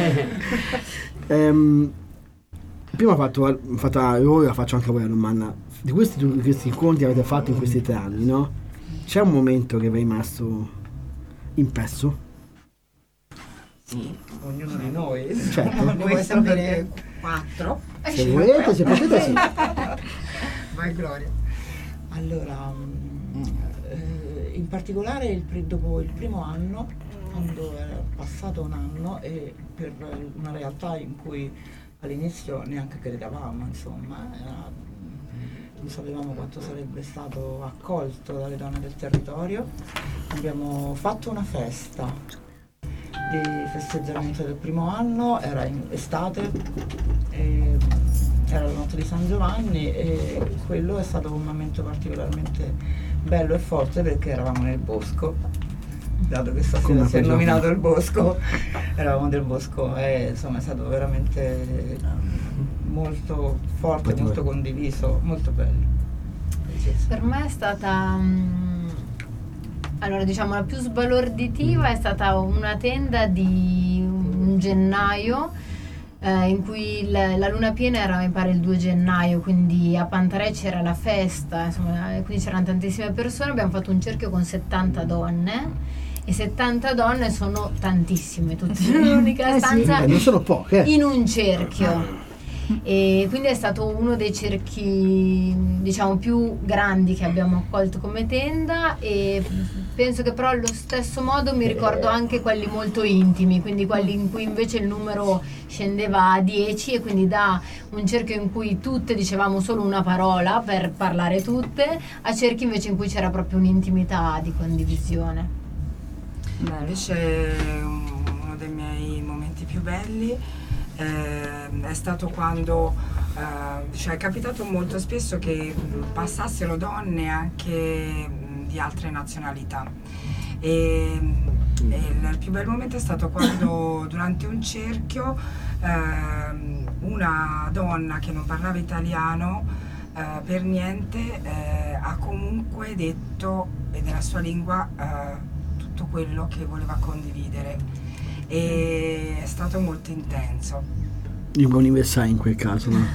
Ehm, prima ho fatto, ho fatto a voi, la faccio anche a voi la domanda. Di questi, di questi incontri che avete fatto in questi tre anni, no? C'è un momento che vi è rimasto impresso? Sì, ognuno di noi. Certo. Ne vuoi sapere quattro? Se volete, se potete, sì. Vai Gloria. Allora, mm, eh, in particolare il pri- dopo il primo anno, quando era passato un anno e per una realtà in cui all'inizio neanche credevamo, insomma, era- non sapevamo quanto sarebbe stato accolto dalle donne del territorio, abbiamo fatto una festa di festeggiamento del primo anno, era in estate, e era la notte di San Giovanni e quello è stato un momento particolarmente bello e forte perché eravamo nel bosco, dato che stasera Come si è facciamo? nominato il bosco, eravamo nel bosco e insomma è stato veramente molto forte, Poi molto voi. condiviso, molto bello. Per me è stata, mm, allora diciamo la più sbalorditiva è stata una tenda di un gennaio eh, in cui la, la luna piena era mi pare il due gennaio, quindi a Pantarei c'era la festa, insomma, e quindi c'erano tantissime persone, abbiamo fatto un cerchio con settanta donne e settanta donne sono tantissime, tutte in un'unica Eh sì. stanza Eh, non sono poche, eh. in un cerchio. E quindi è stato uno dei cerchi diciamo più grandi che abbiamo accolto come tenda e penso che però allo stesso modo mi ricordo anche quelli molto intimi, quindi quelli in cui invece il numero scendeva a dieci e quindi da un cerchio in cui tutte dicevamo solo una parola per parlare tutte a cerchi invece in cui c'era proprio un'intimità di condivisione. Beh, invece uno dei miei momenti più belli eh, è stato quando eh, cioè è capitato molto spesso che passassero donne anche mh, di altre nazionalità e, e il più bel momento è stato quando durante un cerchio ehm, una donna che non parlava italiano eh, per niente eh, ha comunque detto eh, nella sua lingua eh, tutto quello che voleva condividere e è stato molto intenso. Lingua universale in quel caso, no?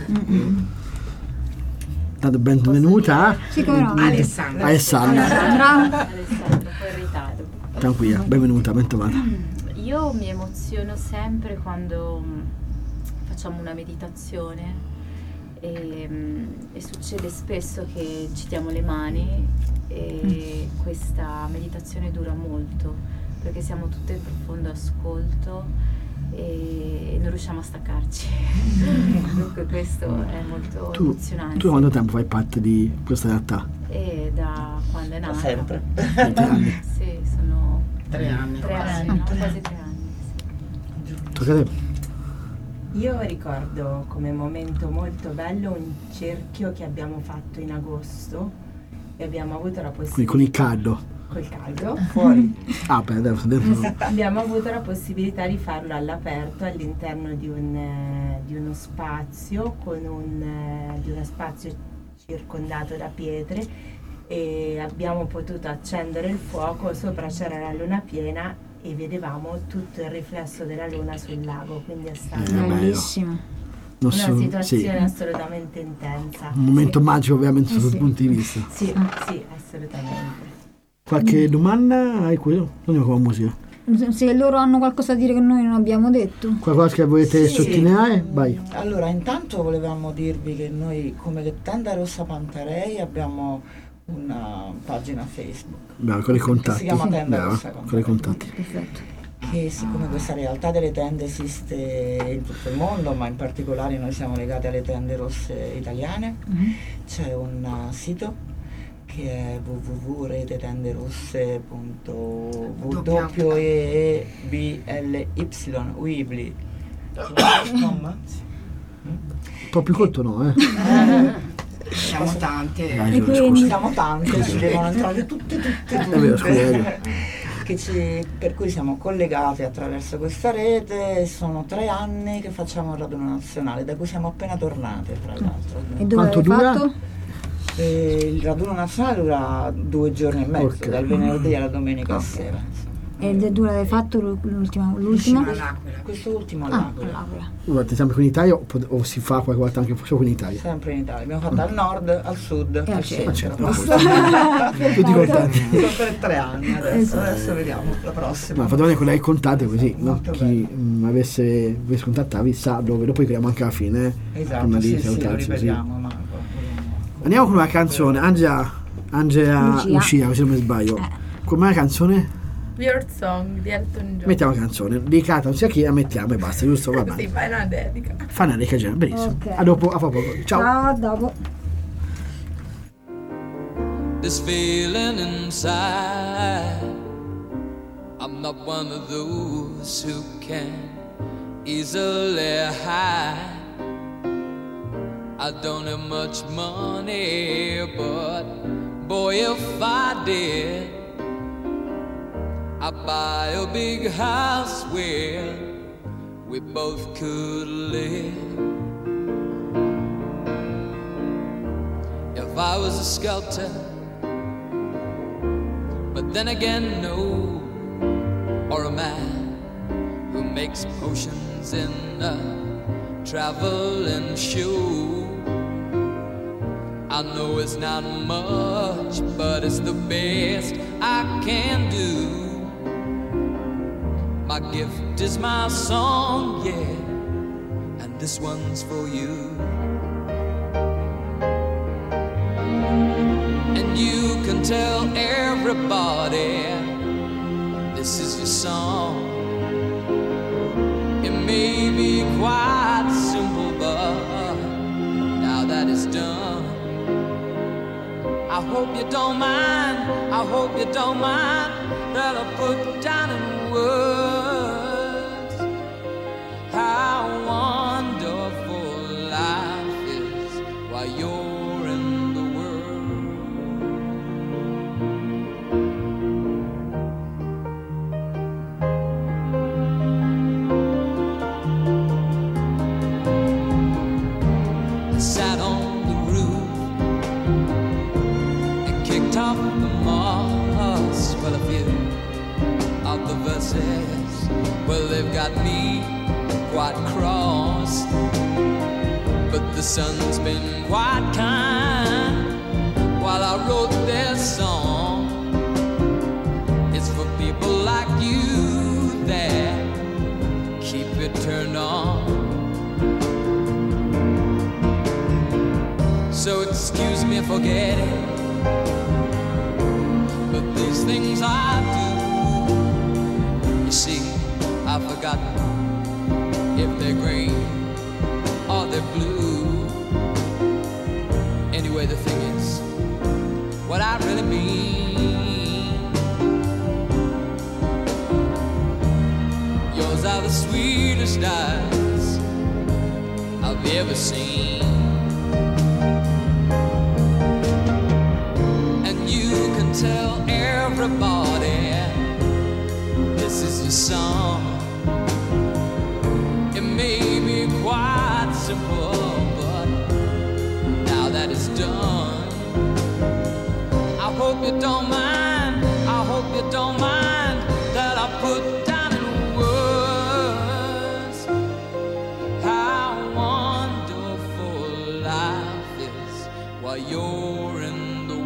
Tanto benvenuta. Sì, come no. Alessandra. Alessandra. Alessandra. Alessandra, un po' in ritardo. Tranquilla, benvenuta, ben trovata. Io mi emoziono sempre quando mm, facciamo una meditazione e, mm, e succede spesso che ci diamo le mani e questa meditazione dura molto, perché siamo tutte in profondo ascolto e non riusciamo a staccarci. Dunque questo è molto Tu, emozionante. tu da quanto tempo fai parte di questa realtà? E da quando è nata. sempre. Tre anni. Sì, sono Tre anni. tre anni, no? Quasi tre anni. Tocca a te. Io ricordo come momento molto bello un cerchio che abbiamo fatto in agosto e abbiamo avuto la possibilità... Quindi con il caldo. Col caldo, fuori. Ah, beh, adesso dentro no. Abbiamo avuto la possibilità di farlo all'aperto all'interno di, un, eh, di uno spazio, con un, eh, di uno spazio circondato da pietre, e abbiamo potuto accendere il fuoco, sopra c'era la luna piena e vedevamo tutto il riflesso della luna sul lago, quindi è stato Eh, bellissimo. Non una so- situazione sì. assolutamente intensa. Un momento Sì. magico ovviamente Eh sotto sì. tutti i punti di vista. Sì, sì, assolutamente. Qualche domanda hai qui? Andiamo con la musica. Se loro hanno qualcosa da dire che noi non abbiamo detto. Qualcosa che volete Sì. sottolineare? Vai. Allora, intanto volevamo dirvi che noi come le Tende Rossa Pantarei abbiamo una pagina Facebook. Bravo, con i che contatti. si chiama Tenda Bravo, Rossa con i contatti. Perfetto. Che siccome questa realtà delle tende esiste in tutto il mondo, ma in particolare noi siamo legati alle tende rosse italiane, c'è un uh, sito che è w w w punto retetenderosse punto weebly punto Un po' più corto no, eh? Siamo tante. Hai ragione, scusa. Siamo tante, ci devono entrare tutte, tutte, tutte. È vero, scusa, hai ragione. Che ci- per cui siamo collegati attraverso questa rete e sono tre anni che facciamo il raduno nazionale, da cui siamo appena tornate tra l'altro. E dove Quanto l'avete dura? fatto? E il raduno nazionale dura due giorni e mezzo, Ok. dal venerdì alla domenica sera. E de- dove l'avete fatto l'ultima? l'ultimo? Questo ultimo Ah, all'Aquila. all'Aquila. Guardate sempre qui in Italia o, pot- o si fa qualche volta anche solo qui in Italia? Sempre in Italia, abbiamo fatto al nord, al sud, al al centro. centro. Tutti Tutti contenti. Sono per tre anni adesso, Esatto. adesso vediamo la prossima. Ma fate bene con lei il contatto così, no? Chi mh, avesse, avesse contattavi sa dove, lo poi creiamo anche alla fine. eh, Esatto, prima sì, di sì, lo salutarci, così. ripetiamo, Marco. Andiamo con una canzone, Angela, Angela Lucia. Lucia, così non mi sbaglio. Com'è la canzone? Weird Song di Elton John. Mettiamo la canzone, dedicata non sia chi, la mettiamo e basta, giusto? Va bene. Sì, fai una dedica. Fa una dedica genere, benissimo. Ok. A dopo, a fra poco. Ciao. Ciao, a dopo. This feeling inside, I'm not one of those who can easily hide. I don't have much money, but boy, if I did, I'd buy a big house where we both could live. If I was a sculptor, but then again, no, or a man who makes potions in a traveling shoe. I know it's not much, but it's the best I can do. My gift is my song, yeah, and this one's for you. And you can tell everybody this is your song. It may be quite simple, but now that it's done, I hope you don't mind, I hope you don't mind that I put down in words how wonderful life is while you're in the world. I sat on the roof and kicked off the moss. Well, a few of the verses, well, they've got me quite cross, but the sun's been quite kind while I wrote this song. It's for people like you that keep it turned on. So excuse me for getting, but these things I do. You see, I've forgotten if they're green or they're blue. Anyway, the thing is, what I really mean. Yours are the sweetest eyes I've ever seen. And you can tell everybody this is your song. It may be quite simple, but now that it's done, I hope you don't mind, I hope you don't mind that I put down in words how wonderful life is while you're in the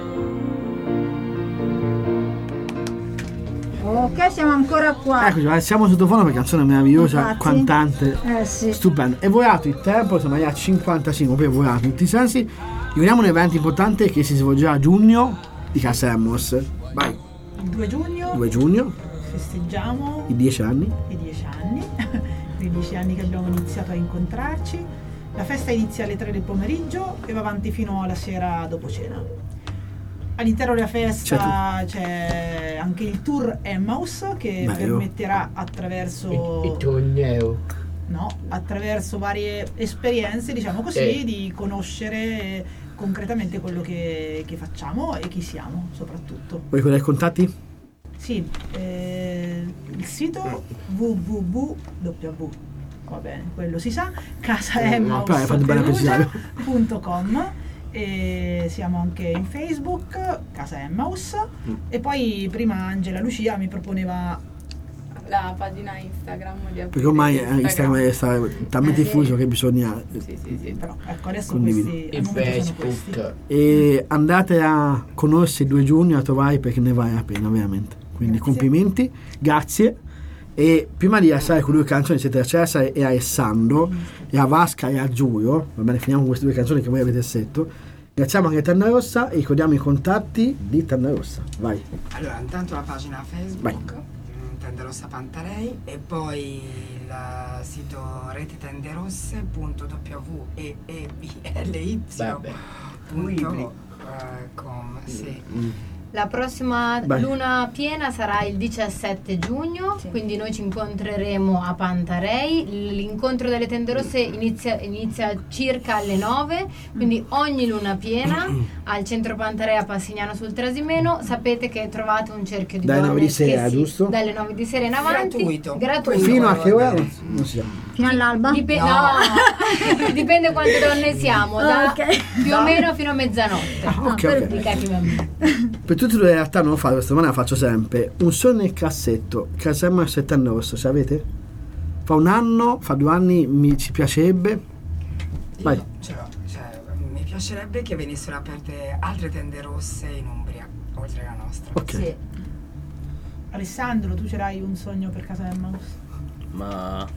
world. Ok, siamo ancora qua. Eccoci, ma siamo sottofondo per canzone meravigliosa, Infatti. cantante, Eh sì. stupendo. È volato il tempo, siamo arrivati a cinquantacinque, poi è volato in tutti i sensi. Ricordiamo un evento importante che si svolgerà a giugno di Casa Emmons. Vai. Il due giugno due giugno, festeggiamo i dieci anni. i dieci anni, i dieci anni che abbiamo iniziato a incontrarci. La festa inizia alle tre del pomeriggio e va avanti fino alla sera dopo cena. All'interno della festa c'è anche il tour Emmaus che Bello. permetterà attraverso Il torneo. no, attraverso varie esperienze, diciamo così, Eh. di conoscere concretamente quello che, che facciamo e chi siamo soprattutto. Vuoi ricordare i contatti? Sì, eh, il sito w w w va bene, quello si sa, No, però hai fatto bene a precisare. casa emmaus punto com e siamo anche in Facebook, Casa Emmaus, e poi prima Angela Lucia mi proponeva La pagina Instagram di Perché ormai eh, Instagram è sta- talmente Eh, diffuso che bisogna sì, sì, sì, però ecco adesso condividere. questi al momento sono questi. E andate a conoscere il due giugno a trovare perché ne vale la pena veramente. Quindi Grazie. complimenti, grazie. E prima di lasciare con due canzoni siete a Cesare e a Alessandro e a Vasca e a Giulio, va bene, finiamo con queste due canzoni che voi avete scelto. Ringraziamo anche Terna Rossa e ricordiamo i contatti di Terna Rossa. Vai. Allora, intanto la pagina Facebook, Vai. mm, Tende Rossa Pantarei, e poi il sito retetenderosse punto w e e b l y punto com. Sì. La prossima Vai. luna piena sarà il diciassette giugno, quindi noi ci incontreremo a Pantarei. L'incontro delle tende rosse inizia, inizia circa alle nove, quindi ogni luna piena al centro Pantarei a Passignano sul Trasimeno. Sapete che trovate un cerchio di Dalle donne nove di sera, che si- giusto? dalle nove di sera in avanti, Gratuito. gratuito. Fino a che ora? Non si sa. Fino all'alba? Dipe- No. no. Dipende quante donne siamo, da Ok. più o meno fino a mezzanotte. ok, ok. I capi bambini. Per tutte le realtà non lo faccio, questa settimana la faccio sempre. Un sogno nel cassetto, Casa Emmons e Terna Rossa, ce l'avete? Fa un anno, fa due anni mi ci piacerebbe. Vai. Ce l'ho, cioè, mi piacerebbe che venissero aperte altre tende rosse in Umbria, oltre alla nostra. Ok. Sì. Alessandro, tu ce l'hai un sogno per Casa Emmaus? Ma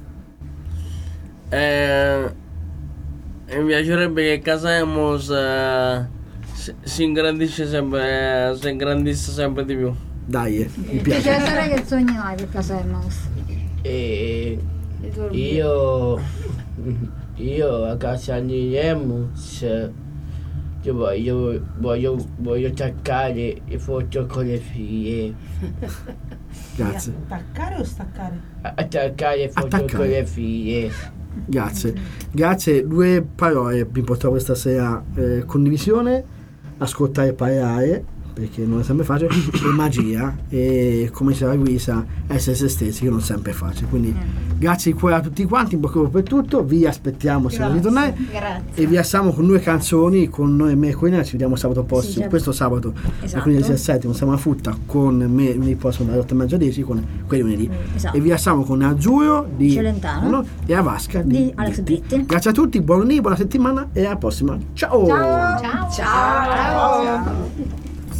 eh, mi piacerebbe che Casa Emmons eh, si, si ingrandisce sempre, eh, si ingrandisse sempre di più. Dai, eh, mi Piace piace. sapere che sogni hai per Casa Emmaus. E Il tuo io, io a casa di Emmons io voglio, voglio, voglio attaccare le foto con le figlie. Grazie. Attaccare o staccare? Attaccare foto Attaccare. con le figlie. Grazie. Grazie. Due parole mi portavo questa sera. Eh, condivisione, ascoltare e parlare, perché non è sempre facile, e magia, e come diceva Luisa, essere se stessi, che non sempre è facile. Quindi grazie di cuore a tutti quanti, in bocca al lupo per tutto, vi aspettiamo se volete ritornare. Grazie. E vi lasciamo con due canzoni, con noi e me e Corina, ci vediamo sabato prossimo, certo. questo sabato, Esatto. alle quindici e diciassette, con Siamo a Frutta, con me lunedì prossimo dalle otto e mezza alle dieci, con quelli lunedì. Esatto. E vi lasciamo con a Giulio di Celentano e a Vasca di, di Alex Britti. Grazie a tutti, buon lunedì, buona settimana e alla prossima. Ciao! Ciao! Ciao! Ciao!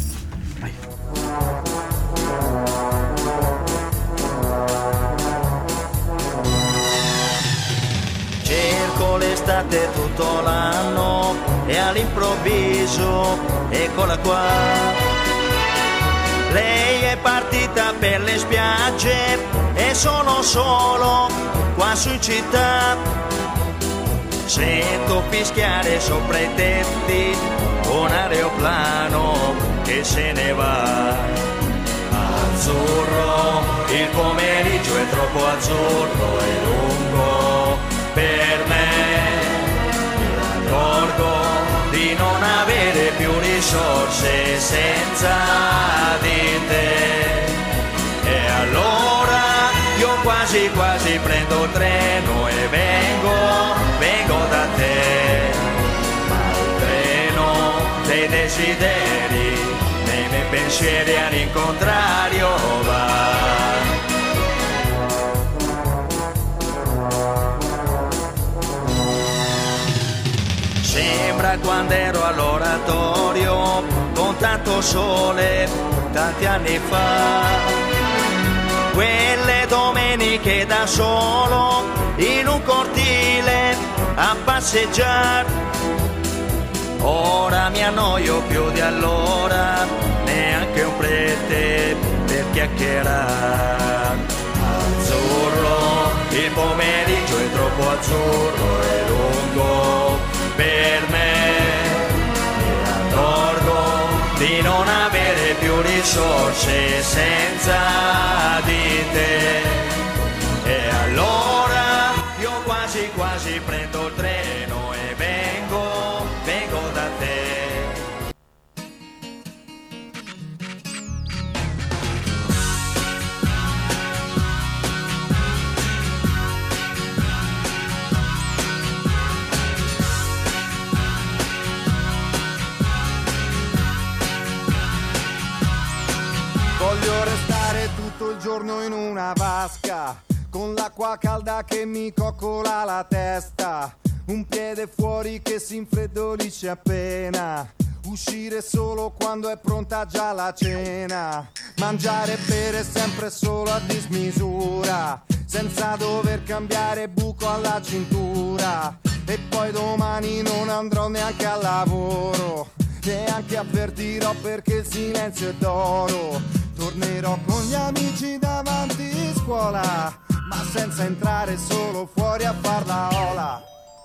Cerco l'estate tutto l'anno e all'improvviso eccola qua. è partita per le spiagge e sono solo qua su in città. Sento fischiare sopra i tetti un aeroplano che se ne va. Azzurro, il pomeriggio è troppo azzurro e lungo per me. Mi accorgo di non avere più risorse senza di te. E allora io quasi quasi prendo il treno e vengo, vengo da te. Ma il treno dei desideri nei miei pensieri all'incontrario va. Sembra quando ero all'oratorio con tanto sole tanti anni fa. Quelle domeniche da solo in un cortile a passeggiare. Ora mi annoio più di allora, neanche un prete per chiacchierare. Azzurro, il pomeriggio è troppo azzurro e lungo per me. Mi accorgo di non avere più risorse senza di te. E allora io quasi quasi prendo il treno e vengo, vengo da te. Voglio restare tutto il giorno in una vasca, con l'acqua calda che mi coccola la testa, un piede fuori che si infreddolisce appena, uscire solo quando è pronta già la cena, mangiare e bere sempre solo a dismisura, senza dover cambiare buco alla cintura, e poi domani non andrò neanche al lavoro, neanche avvertirò perché il silenzio è d'oro. Tornerò con gli amici davanti scuola, ma senza entrare, solo fuori a far la ola.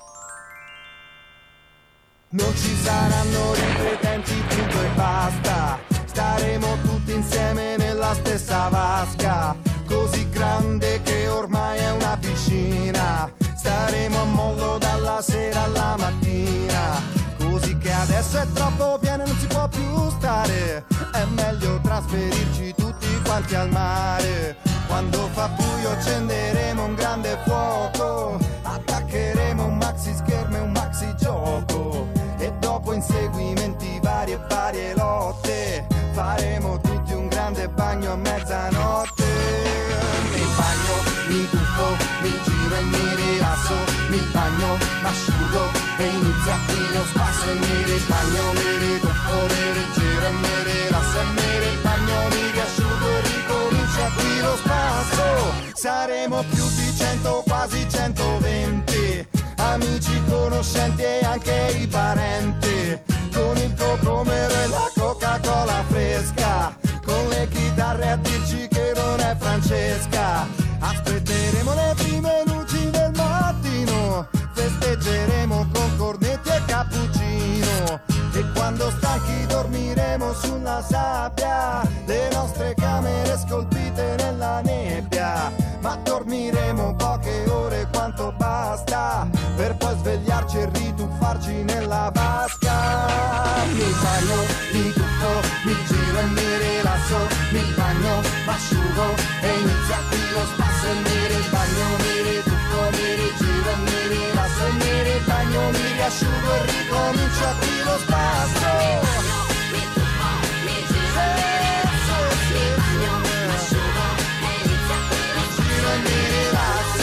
Non ci saranno ripetenti, punto e basta. Staremo tutti insieme nella stessa vasca, così grande che ormai è una piscina. Staremo a mollo dalla sera alla mattina, così che adesso è troppo pieno e non si può più stare. È meglio trasferirci tutti quanti al mare. Quando fa buio accenderemo un grande fuoco, attaccheremo un maxi schermo e un maxi gioco, e dopo inseguimenti vari e varie lotte faremo tutti un grande bagno a mezzanotte. Mi bagno, mi tuffo, mi giro e mi rilasso, mi bagno, m'asciugo e inizia qui lo spasso. E mi ribagno, mi rituffo, mi rigiro e mi rilasso, e mi ribagno, mi riasciugo e ricomincia qui lo spasso. Saremo più di cento, quasi centoventi, amici, conoscenti e anche i parenti, con il cocomero e la Coca-Cola fresca, con le chitarre a dirci che non è Francesca. Aspetteremo le prime luci del mattino, festeggeremo con cornetti e cappuccino, e quando stanchi dormiremo sulla sabbia, le nostre camere scolpite nella nebbia. Ma dormiremo poche ore quanto basta, per poi svegliarci e rituffarci nella vasca. Mi bagno, mi tuffo, mi giro e mi rilasso, mi bagno, m'asciugo e inizia qui lo spasso. E mi ribagno, mi rituffo, mi rigiro e mi rilasso, e mi ribagno, mi riasciugo e ricomincia qui lo spasso. Mi tuffo, mi giro e mi rilasso, mi bagno, m'asciugo e inizia qui lo spasso. E mi rilasso,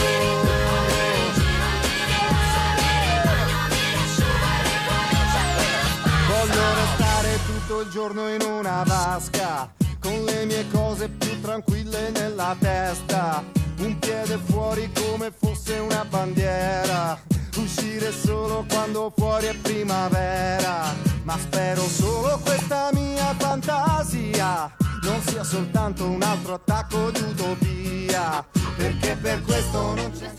voglio restare tutto il giorno in una vasca, con le mie cose più tranquille nella testa, un piede fuori come fosse una bandiera, uscire solo quando fuori è primavera, ma spero solo questa mia fantasia non sia soltanto un altro attacco di utopia, perché per questo non c'è